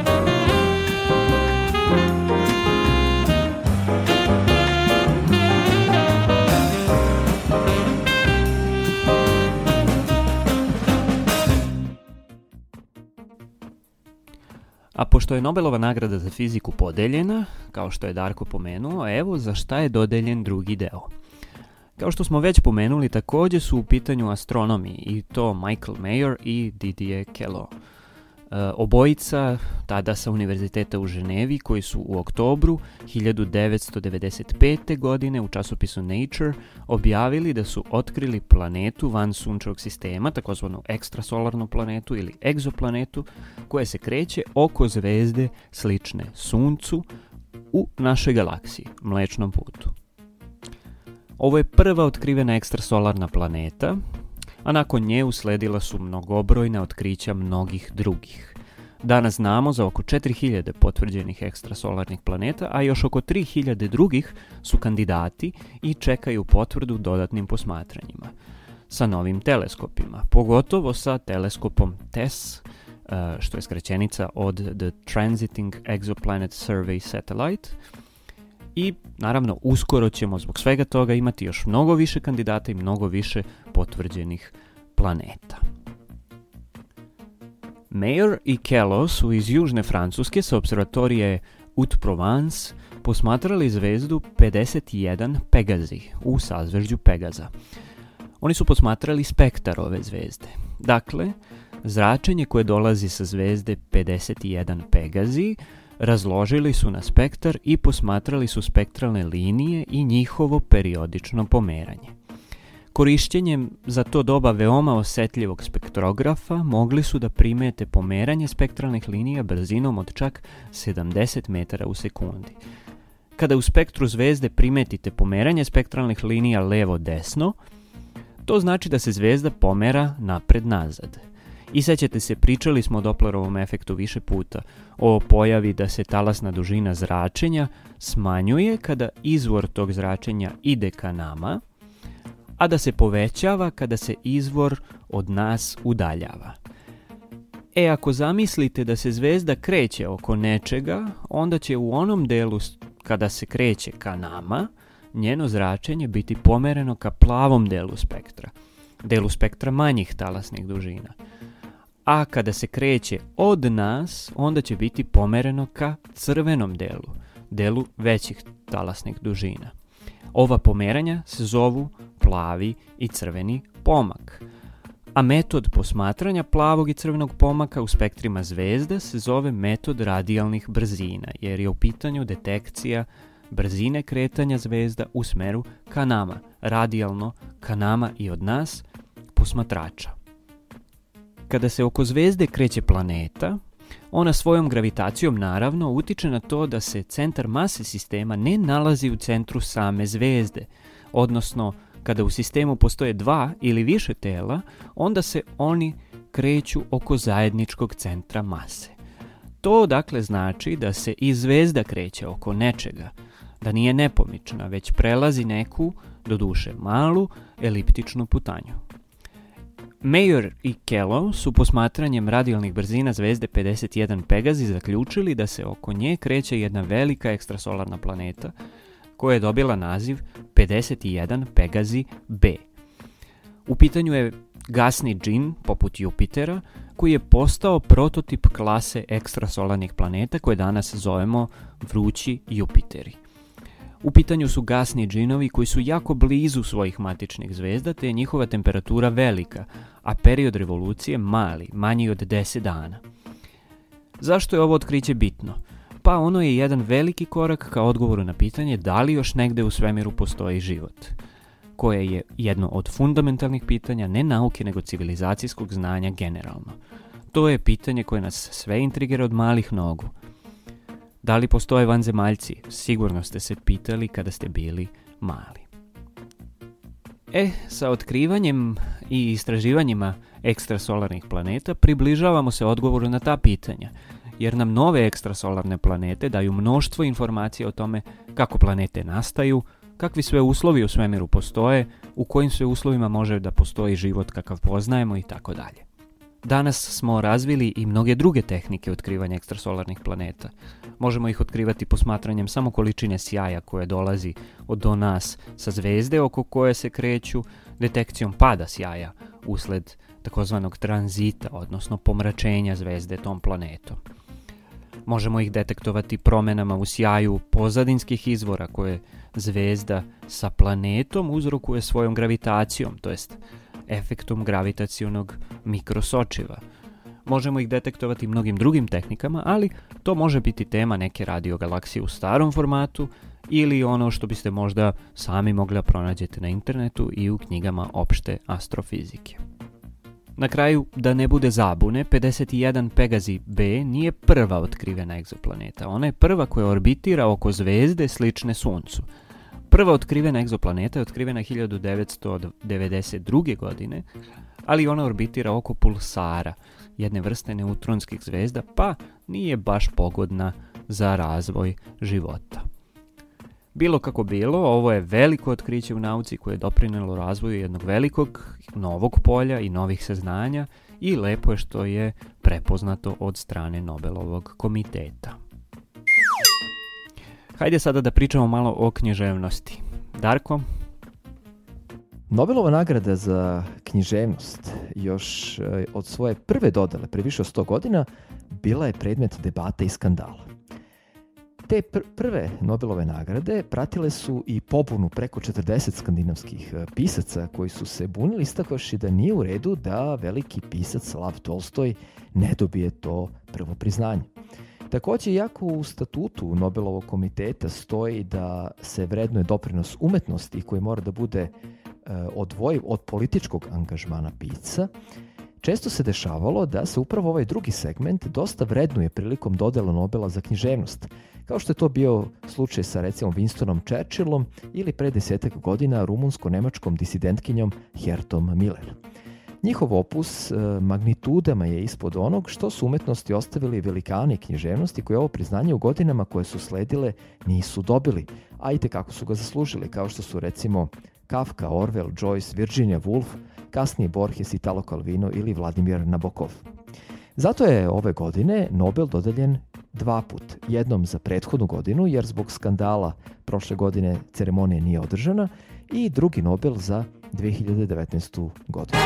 A pošto je Nobelova nagrada za fiziku podeljena, kao što je Darko pomenuo, evo za šta je dodeljen drugi deo. Kao što smo već pomenuli, također su u pitanju astronomi, i to Michael Mayer i Didier Queloz. Obojica tada sa Univerziteta u Ženevi, koji su u oktobru 1995. godine u časopisu Nature objavili da su otkrili planetu van sunčevog sistema, takozvanu ekstrasolarnu planetu ili egzoplanetu, koja se kreće oko zvezde slične Suncu u našoj galaksiji, Mlečnom putu. Ovo je prva otkrivena ekstrasolarna planeta, a nakon nje usledila su mnogobrojna otkrića mnogih drugih. Danas znamo za oko 4000 potvrđenih ekstrasolarnih planeta, a još oko 3000 drugih su kandidati i čekaju potvrdu dodatnim posmatranjima sa novim teleskopima, pogotovo sa teleskopom TESS, što je skraćenica od The Transiting Exoplanet Survey Satellite. I naravno uskoro ćemo zbog svega toga imati još mnogo više kandidata i mnogo više potvrđenih planeta. Mayer i Queloz su iz južne Francuske sa observatorije Haute-Provence posmatrali zvezdu 51 Pegazi u sazvežđu Pegaza. Oni su posmatrali spektar ove zvezde. Dakle, zračenje koje dolazi sa zvezde 51 Pegazi razložili su na spektar i posmatrali su spektralne linije i njihovo periodično pomeranje. Korišćenjem za to doba veoma osjetljivog spektrografa mogli su da primete pomeranje spektralnih linija brzinom od čak 70 metara u sekundi. Kada u spektru zvezde primetite pomeranje spektralnih linija levo-desno, to znači da se zvezda pomera napred-nazad. I sećate se, pričali smo o Dopplerovom efektu više puta, o pojavi da se talasna dužina zračenja smanjuje kada izvor tog zračenja ide ka nama, a da se povećava kada se izvor od nas udaljava. Ako zamislite da se zvezda kreće oko nečega, onda će u onom delu kada se kreće ka nama, njeno zračenje biti pomereno ka plavom delu spektra manjih talasnih dužina. A kada se kreće od nas, onda će biti pomereno ka crvenom delu većih talasnih dužina. Ova pomeranja se zovu plavi i crveni pomak. A metod posmatranja plavog i crvenog pomaka u spektrima zvezda se zove metod radijalnih brzina, jer je u pitanju detekcija brzine kretanja zvezda u smeru ka nama, radijalno ka nama i od nas, posmatrača. Kada se oko zvezde kreće planeta, ona svojom gravitacijom naravno utiče na to da se centar mase sistema ne nalazi u centru same zvezde, odnosno kada u sistemu postoje dva ili više tela, onda se oni kreću oko zajedničkog centra mase. To dakle znači da se i zvezda kreće oko nečega, da nije nepomična, već prelazi neku, doduše malu, eliptičnu putanju. Mayer i Kellow su posmatranjem radijalnih brzina zvezde 51 Pegazi zaključili da se oko nje kreće jedna velika ekstrasolarna planeta koja je dobila naziv 51 Pegazi B. U pitanju je gasni džin poput Jupitera koji je postao prototip klase ekstrasolarnih planeta koje danas zovemo vrući Jupiteri. U pitanju su gasni džinovi koji su jako blizu svojih matičnih zvezda te je njihova temperatura velika, a period revolucije mali, manji od 10 dana. Zašto je ovo otkriće bitno? Pa ono je jedan veliki korak ka odgovoru na pitanje da li još negde u svemiru postoji život, koje je jedno od fundamentalnih pitanja ne nauke nego civilizacijskog znanja generalno. To je pitanje koje nas sve intrigira od malih nogu. Da li postoje vanzemaljci? Sigurno ste se pitali kada ste bili mali. Sa otkrivanjem i istraživanjima ekstrasolarnih planeta približavamo se odgovoru na ta pitanja, jer nam nove ekstrasolarne planete daju mnoštvo informacija o tome kako planete nastaju, kakvi sve uslovi u svemiru postoje, u kojim sve uslovima može da postoji život kakav poznajemo itd. Danas smo razvili i mnoge druge tehnike otkrivanja ekstrasolarnih planeta. Možemo ih otkrivati posmatranjem samo količine sjaja koje dolazi do nas sa zvezde oko koje se kreću, detekcijom pada sjaja usled takozvanog tranzita, odnosno pomračenja zvezde tom planetom. Možemo ih detektovati promjenama u sjaju pozadinskih izvora koje zvezda sa planetom uzrokuje svojom gravitacijom, to jest efektom gravitacionog mikrosočiva. Možemo ih detektovati mnogim drugim tehnikama, ali to može biti tema neke radiogalaksije u starom formatu ili ono što biste možda sami mogli pronađete na internetu i u knjigama opšte astrofizike. Na kraju, da ne bude zabune, 51 Pegazi B nije prva otkrivena egzoplaneta. Ona je prva koja orbitira oko zvezde slične Suncu. Prva otkrivena egzoplaneta je otkrivena 1992. godine, ali ona orbitira oko pulsara, jedne vrste neutronskih zvezda, pa nije baš pogodna za razvoj života. Bilo kako bilo, ovo je veliko otkriće u nauci koje je doprinelo razvoju jednog velikog novog polja i novih saznanja i lepo je što je prepoznato od strane Nobelovog komiteta. Hajde sada da pričamo malo o književnosti. Darko? Nobelova nagrada za književnost još od svoje prve dodele, pre više od 100 godina, bila je predmet debata i skandala. Te prve Nobelove nagrade pratile su i pobunu preko 40 skandinavskih pisaca koji su se bunili istakavši da nije u redu da veliki pisac Lav Tolstoj ne dobije to prvo priznanje. Također, iako u statutu Nobelovog komiteta stoji da se vrednuje doprinos umetnosti koji mora da bude odvojiv od političkog angažmana pisca, često se dešavalo da se upravo ovaj drugi segment dosta vrednuje prilikom dodela Nobela za književnost, kao što je to bio slučaj sa recimo Winstonom Churchillom ili pre 10 godina rumunsko-nemačkom disidentkinjom Hertom Miller. Njihov opus magnitudama je ispod onog što su umetnosti ostavili velikani književnosti koji ovo priznanje u godinama koje su sledile nisu dobili, a i tekako su ga zaslužili, kao što su recimo Kafka, Orwell, Joyce, Virginia Woolf, kasnije Borges, Italo Calvino ili Vladimir Nabokov. Zato je ove godine Nobel dodeljen 2 put. Jednom za prethodnu godinu, jer zbog skandala prošle godine ceremonija nije održana, i drugi Nobel za 2019. godinu.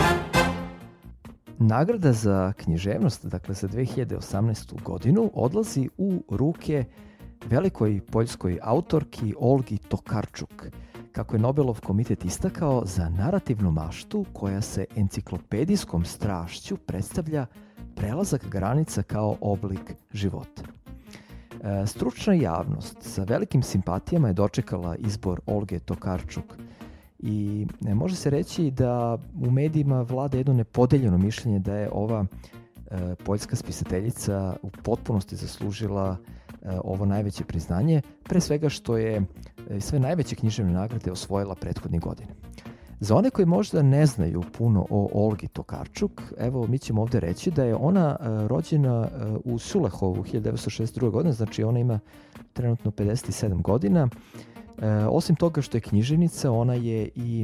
Nagrada za književnost, dakle za 2018. godinu, odlazi u ruke velikoj poljskoj autorki Olgi Tokarczuk, kako je Nobelov komitet istakao, za narativnu maštu koja se enciklopedijskom strašću predstavlja prelazak granica kao oblik života. Stručna javnost sa velikim simpatijama je dočekala izbor Olge Tokarczuk i može se reći da u medijima vlada jedno nepodeljeno mišljenje da je ova poljska spisateljica u potpunosti zaslužila ovo najveće priznanje, pre svega što je sve najveće književne nagrade osvojila prethodnih godina. Za one koji možda ne znaju puno o Olgi Tokarczuk, evo mi ćemo ovdje reći da je ona rođena u Sulehovu 1962. godine, znači ona ima trenutno 57 godina. Osim toga što je književnica, ona je i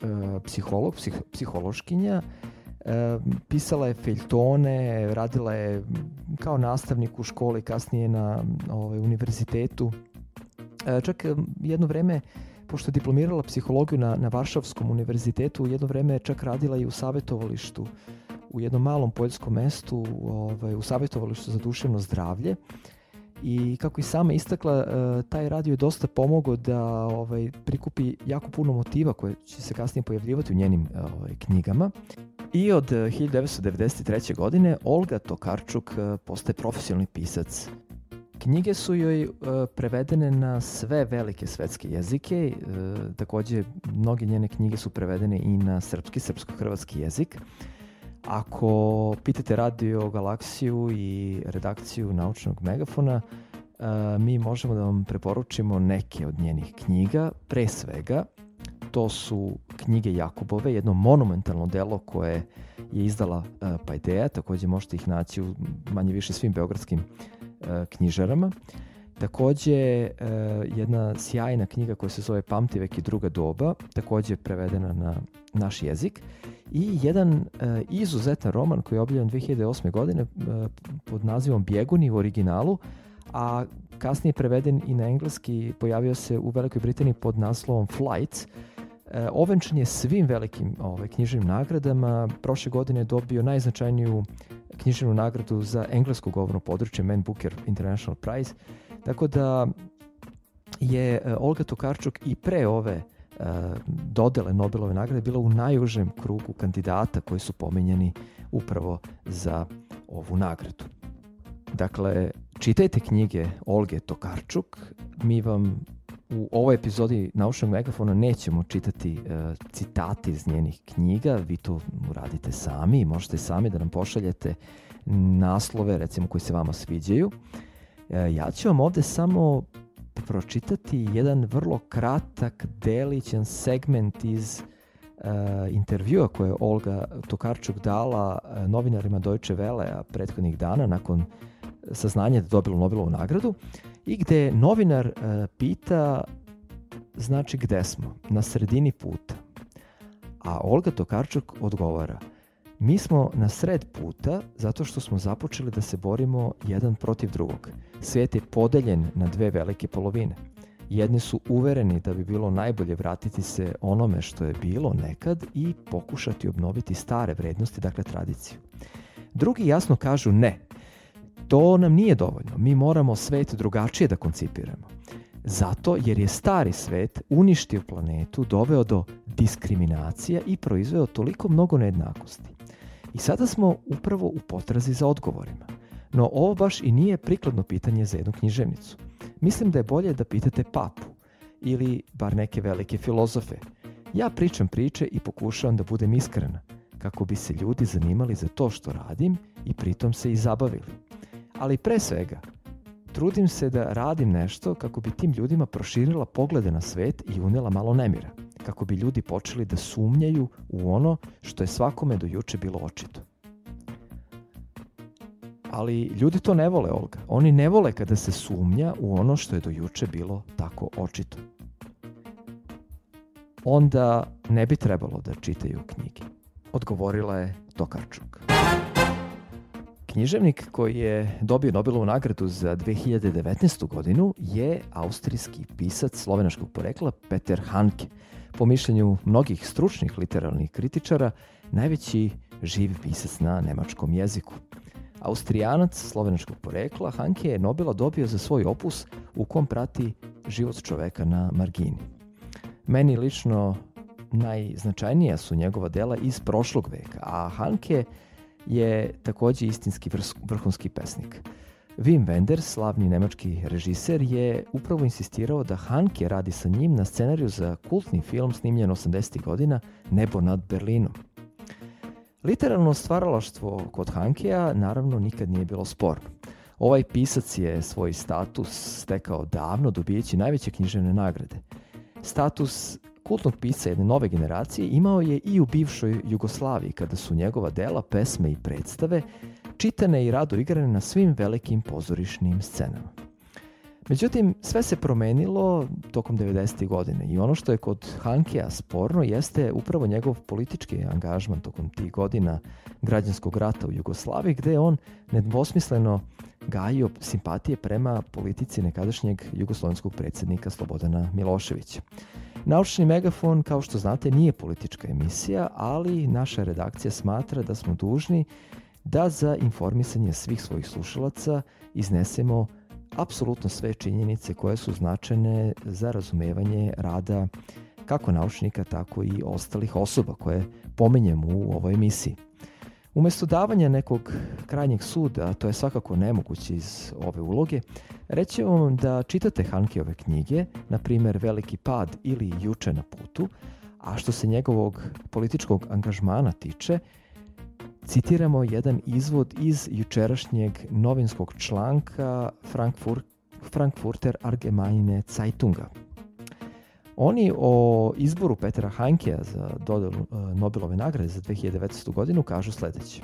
psihološkinja, pisala je feljtone, radila je kao nastavnik u školi, kasnije na univerzitetu. Čak jedno vreme, pošto je diplomirala psihologiju na Varšavskom univerzitetu, jedno vreme je čak radila i u savjetovalištu u jednom malom poljskom mestu, u savjetovalištu za duševno zdravlje. I kako i sama istakla, taj radio je dosta pomogao da prikupi jako puno motiva koje će se kasnije pojavljivati u njenim knjigama. I od 1993. godine Olga Tokarczuk postaje profesionalni pisac. Knjige su joj prevedene na sve velike svetske jezike, također mnoge njene knjige su prevedene i na srpski, srpsko-hrvatski jezik. Ako pitate Radio Galaksiju i redakciju Naučnog megafona, mi možemo da vam preporučimo neke od njenih knjiga. Pre svega, to su knjige Jakubove, jedno monumentalno delo koje je izdala Paideia, također možete ih naći u manje više svim beogradskim knjižarama. Također jedna sjajna knjiga koja se zove Pamtivek i druga doba, također prevedena na naš jezik, i jedan izuzetan roman koji je objavljen 2008. godine pod nazivom Bjeguni u originalu, a kasnije preveden i na engleski, pojavio se u Velikoj Britaniji pod naslovom Flights. Ovenčan je svim velikim književnim nagradama. Prošle godine je dobio najznačajniju književnu nagradu za englesko govorno područje, Man Booker International Prize. Tako da je Olga Tokarczuk i pre ove dodele Nobelove nagrade bila u najužem krugu kandidata koji su pomenjeni upravo za ovu nagradu. Dakle, čitajte knjige Olge Tokarczuk. Mi vam u ovoj epizodi Naučnog megafona nećemo čitati citate iz njenih knjiga, vi to uradite sami i možete sami da nam pošaljete naslove, recimo, koji se vama sviđaju. Ja ću vam ovdje samo pročitati jedan vrlo kratak, delićan segment iz intervjua koje je Olga Tokarczuk dala novinarima Deutsche Wellea prethodnih dana nakon saznanja da je dobila Nobelovu nagradu, i gde novinar pita, znači, gde smo? Na sredini puta. A Olga Tokarczuk odgovara, mi smo na sred puta zato što smo započeli da se borimo jedan protiv drugog. Svijet je podeljen na dve velike polovine. Jedni su uvereni da bi bilo najbolje vratiti se onome što je bilo nekad i pokušati obnoviti stare vrednosti, dakle tradiciju. Drugi jasno kažu ne. To nam nije dovoljno. Mi moramo svet drugačije da koncipiramo. Zato jer je stari svet uništio planetu, doveo do diskriminacija i proizveo toliko mnogo nejednakosti. I sada smo upravo u potrazi za odgovorima. No ovo baš i nije prikladno pitanje za jednu književnicu. Mislim da je bolje da pitate papu ili bar neke velike filozofe. Ja pričam priče i pokušavam da budem iskrena, kako bi se ljudi zanimali za to što radim i pritom se i zabavili. Ali pre svega, trudim se da radim nešto kako bi tim ljudima proširila poglede na svet i unela malo nemira. kako bi ljudi počeli da sumnjaju u ono što je svakome do juče bilo očito. Ali ljudi to ne vole, Olga. Oni ne vole kada se sumnja u ono što je do juče bilo tako očito. Onda ne bi trebalo da čitaju knjige, odgovorila je Tokarczuk. Književnik koji je dobio Nobelovu nagradu za 2019. godinu je austrijski pisac slovenačkog porekla Peter Handke. Po mišljenju mnogih stručnih literarnih kritičara, najveći živi pisac na nemačkom jeziku. Austrijanac slovenačkog porekla, Handke je Nobela dobio za svoj opus u kom prati život čoveka na margini. Meni lično najznačajnija su njegova dela iz prošlog veka, a Handke je također istinski vrhunski pesnik. Wim Wenders, slavni nemački režiser, je upravo insistirao da Handke radi sa njim na scenariju za kultni film snimljen 80. godina Nebo nad Berlinom. Literarno stvaralaštvo kod Handkea naravno nikad nije bilo sporno. Ovaj pisac je svoj status stekao davno dobijajući najveće književne nagrade. Status kultnog pisca jedne nove generacije imao je i u bivšoj Jugoslaviji, kada su njegova dela, pesme i predstave čitane i rado igrane na svim velikim pozorišnim scenama. Međutim, sve se promenilo tokom 90. godine i ono što je kod Handkea sporno jeste upravo njegov politički angažman tokom tih godina građanskog rata u Jugoslaviji, gde je on nedvosmisleno gajio simpatije prema politici nekadašnjeg jugoslovenskog predsjednika Slobodana Miloševića. Naučni megafon, kao što znate, nije politička emisija, ali naša redakcija smatra da smo dužni da za informisanje svih svojih slušalaca iznesemo apsolutno sve činjenice koje su značajne za razumevanje rada kako naučnika, tako i ostalih osoba koje pominjemo u ovoj emisiji. Umjesto davanja nekog krajnjeg suda, to je svakako nemoguće iz ove uloge, reći vam da čitate Handkeove knjige, na primjer Veliki pad ili Juče na putu, a što se njegovog političkog angažmana tiče, citiramo jedan izvod iz jučerašnjeg novinskog članka Frankfurter Allgemeine Zeitunga. Oni o izboru Petera Handkea za dodelu Nobelove nagrade za 2019. godinu kažu sljedeće.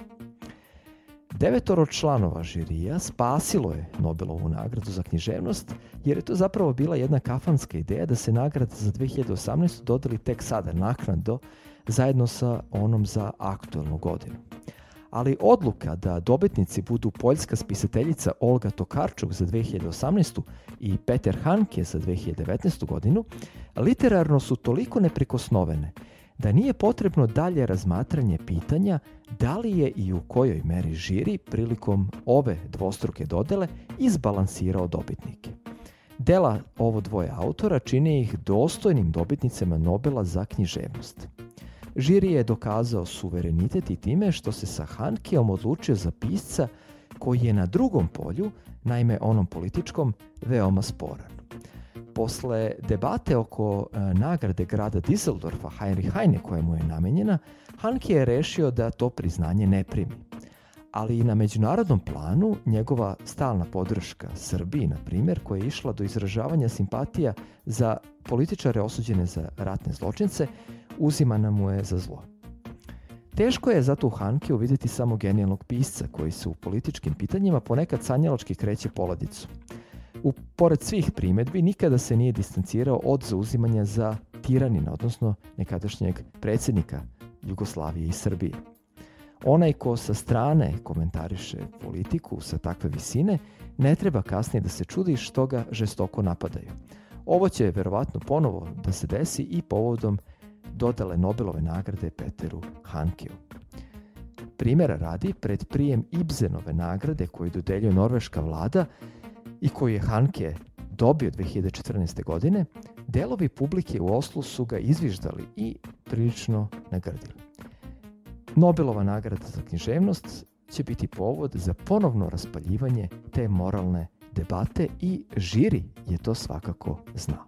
9 članova žirija spasilo je Nobelovu nagradu za književnost, jer je to zapravo bila jedna kafanska ideja da se nagrada za 2018. dodeli tek sada, naknadno, zajedno sa onom za aktualnu godinu. Ali odluka da dobitnici budu poljska spisateljica Olga Tokarczuk za 2018. i Peter Handke za 2019. godinu literarno su toliko neprikosnovene da nije potrebno dalje razmatranje pitanja da li je i u kojoj meri žiri prilikom ove dvostruke dodele izbalansirao dobitnike. Dela ovo dvoje autora čine ih dostojnim dobitnicama Nobela za književnost. Žiri je dokazao suverenitet i time što se sa Handkeom odlučio za pisca koji je na drugom polju, naime onom političkom, veoma sporan. Posle debate oko nagrade grada Düsseldorfa Heinrich Heine koja mu je namenjena, Handke je rešio da to priznanje ne primi. Ali i na međunarodnom planu njegova stalna podrška Srbiji, na primjer, koja je išla do izražavanja simpatija za političare osuđene za ratne zločince, uzimana mu je za zlo. Teško je zato u Handkeu vidjeti samo genijalnog pisca koji se u političkim pitanjima ponekad sanjalački kreće poladicu. Pored svih primjedbi, nikada se nije distancirao od zauzimanja za tiranina, odnosno nekadašnjeg predsjednika Jugoslavije i Srbije. Onaj ko sa strane komentariše politiku sa takve visine, ne treba kasnije da se čudi što ga žestoko napadaju. Ovo će verovatno ponovo da se desi i povodom dodele Nobelove nagrade Peteru Handkeu. Primjera radi, pred prijem Ibsenove nagrade koju dodeljuje norveška vlada i koju je Handke dobio 2014. godine, delovi publike u Oslu su ga izviždali i prilično nagrdili. Nobelova nagrada za književnost će biti povod za ponovno raspaljivanje te moralne debate i žiri je to svakako znao.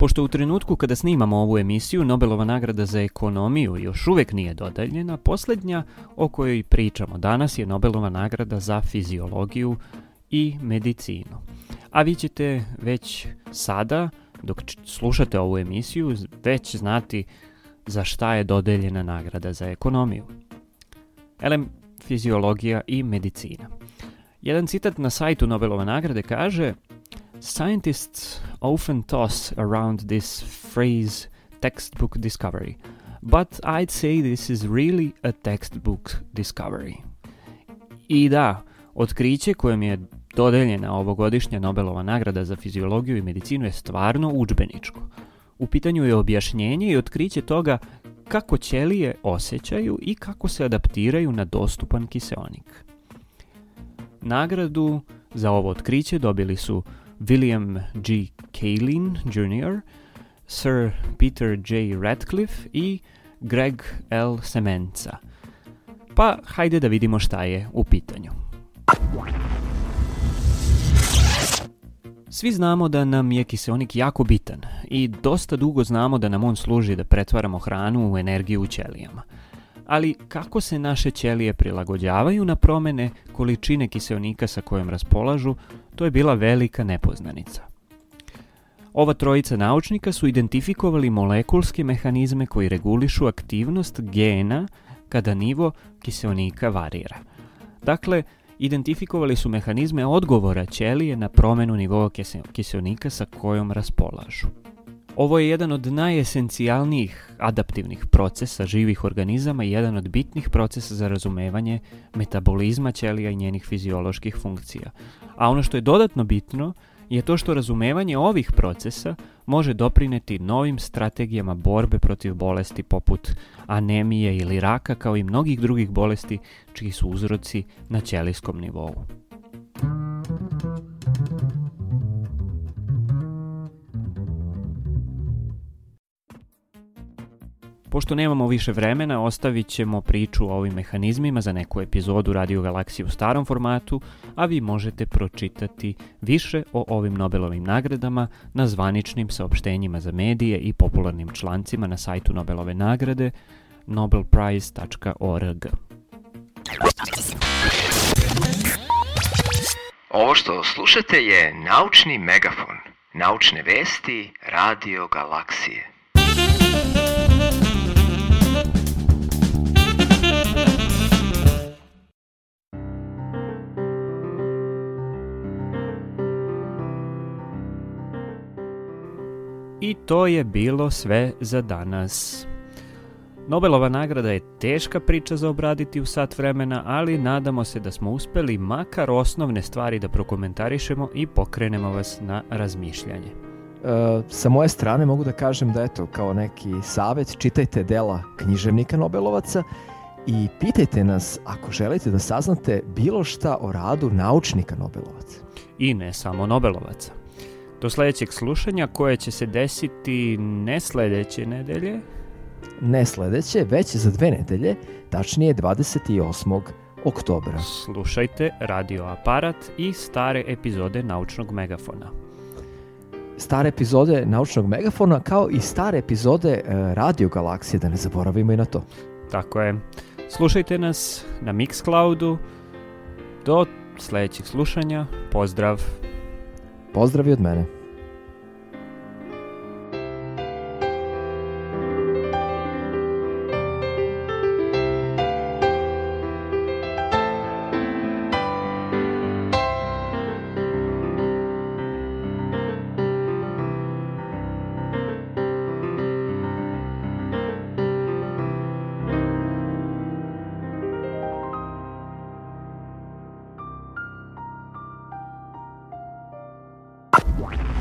Pošto u trenutku kada snimamo ovu emisiju, Nobelova nagrada za ekonomiju još uvijek nije dodeljena, posljednja o kojoj pričamo danas je Nobelova nagrada za fiziologiju i medicinu. A vi ćete već sada, dok slušate ovu emisiju, već znati za šta je dodeljena nagrada za ekonomiju. Fiziologija i medicina. Jedan citat na sajtu Nobelove nagrade kaže: Scientists often toss around this phrase textbook discovery, but I'd say this is really a textbook discovery. I da, otkriće kojem je dodeljena ovogodišnja Nobelova nagrada za fiziologiju i medicinu je stvarno udžbeničko. U pitanju je objašnjenje i otkriće toga kako ćelije osjećaju i kako se adaptiraju na dostupan kiseonik. Nagradu za ovo otkriće dobili su William G. Kaelin Jr., Sir Peter J. Ratcliffe i Greg L. Semenza. Pa hajde da vidimo šta je u pitanju. Svi znamo da nam je kiseonik jako bitan i dosta dugo znamo da nam on služi da pretvaramo hranu u energiju u ćelijama. Ali kako se naše ćelije prilagođavaju na promjene količine kiseonika sa kojom raspolažu, to je bila velika nepoznanica. Ova trojica naučnika su identifikovali molekulske mehanizme koji regulišu aktivnost gena kada nivo kiseonika varira. Dakle, identifikovali su mehanizme odgovora ćelije na promjenu nivoa kiseonika sa kojom raspolažu. Ovo je jedan od najesencijalnijih adaptivnih procesa živih organizama i jedan od bitnih procesa za razumevanje metabolizma ćelija i njenih fizioloških funkcija. A ono što je dodatno bitno je to što razumevanje ovih procesa može doprineti novim strategijama borbe protiv bolesti poput anemije ili raka, kao i mnogih drugih bolesti čiji su uzroci na ćelijskom nivou. Pošto nemamo više vremena, ostavit ćemo priču o ovim mehanizmima za neku epizodu Radio Galaksije u starom formatu, a vi možete pročitati više o ovim Nobelovim nagradama na zvaničnim saopštenjima za medije i popularnim člancima na sajtu Nobelove nagrade nobelprize.org. Ovo što slušate je Naučni megafon. Naučne vesti Radio Galaksije. I to je bilo sve za danas. Nobelova nagrada je teška priča za obraditi u sat vremena, ali nadamo se da smo uspeli makar osnovne stvari da prokomentarišemo i pokrenemo vas na razmišljanje. Sa moje strane mogu da kažem da eto, kao neki savjet, čitajte dela književnika Nobelovaca i pitajte nas ako želite da saznate bilo šta o radu naučnika Nobelovaca. I ne samo Nobelovaca. Do sljedećeg slušanja koje će se desiti ne sljedeće nedelje. Ne sljedeće, već za 2 nedelje, tačnije 28. oktobra. Slušajte Radio Aparat i stare epizode Naučnog megafona. Stare epizode Naučnog megafona kao i stare epizode Radio Galaksije, da ne zaboravimo i na to. Tako je. Slušajte nas na Mixcloudu. Do sljedećeg slušanja. Pozdrav. Pozdrav i od mene. What?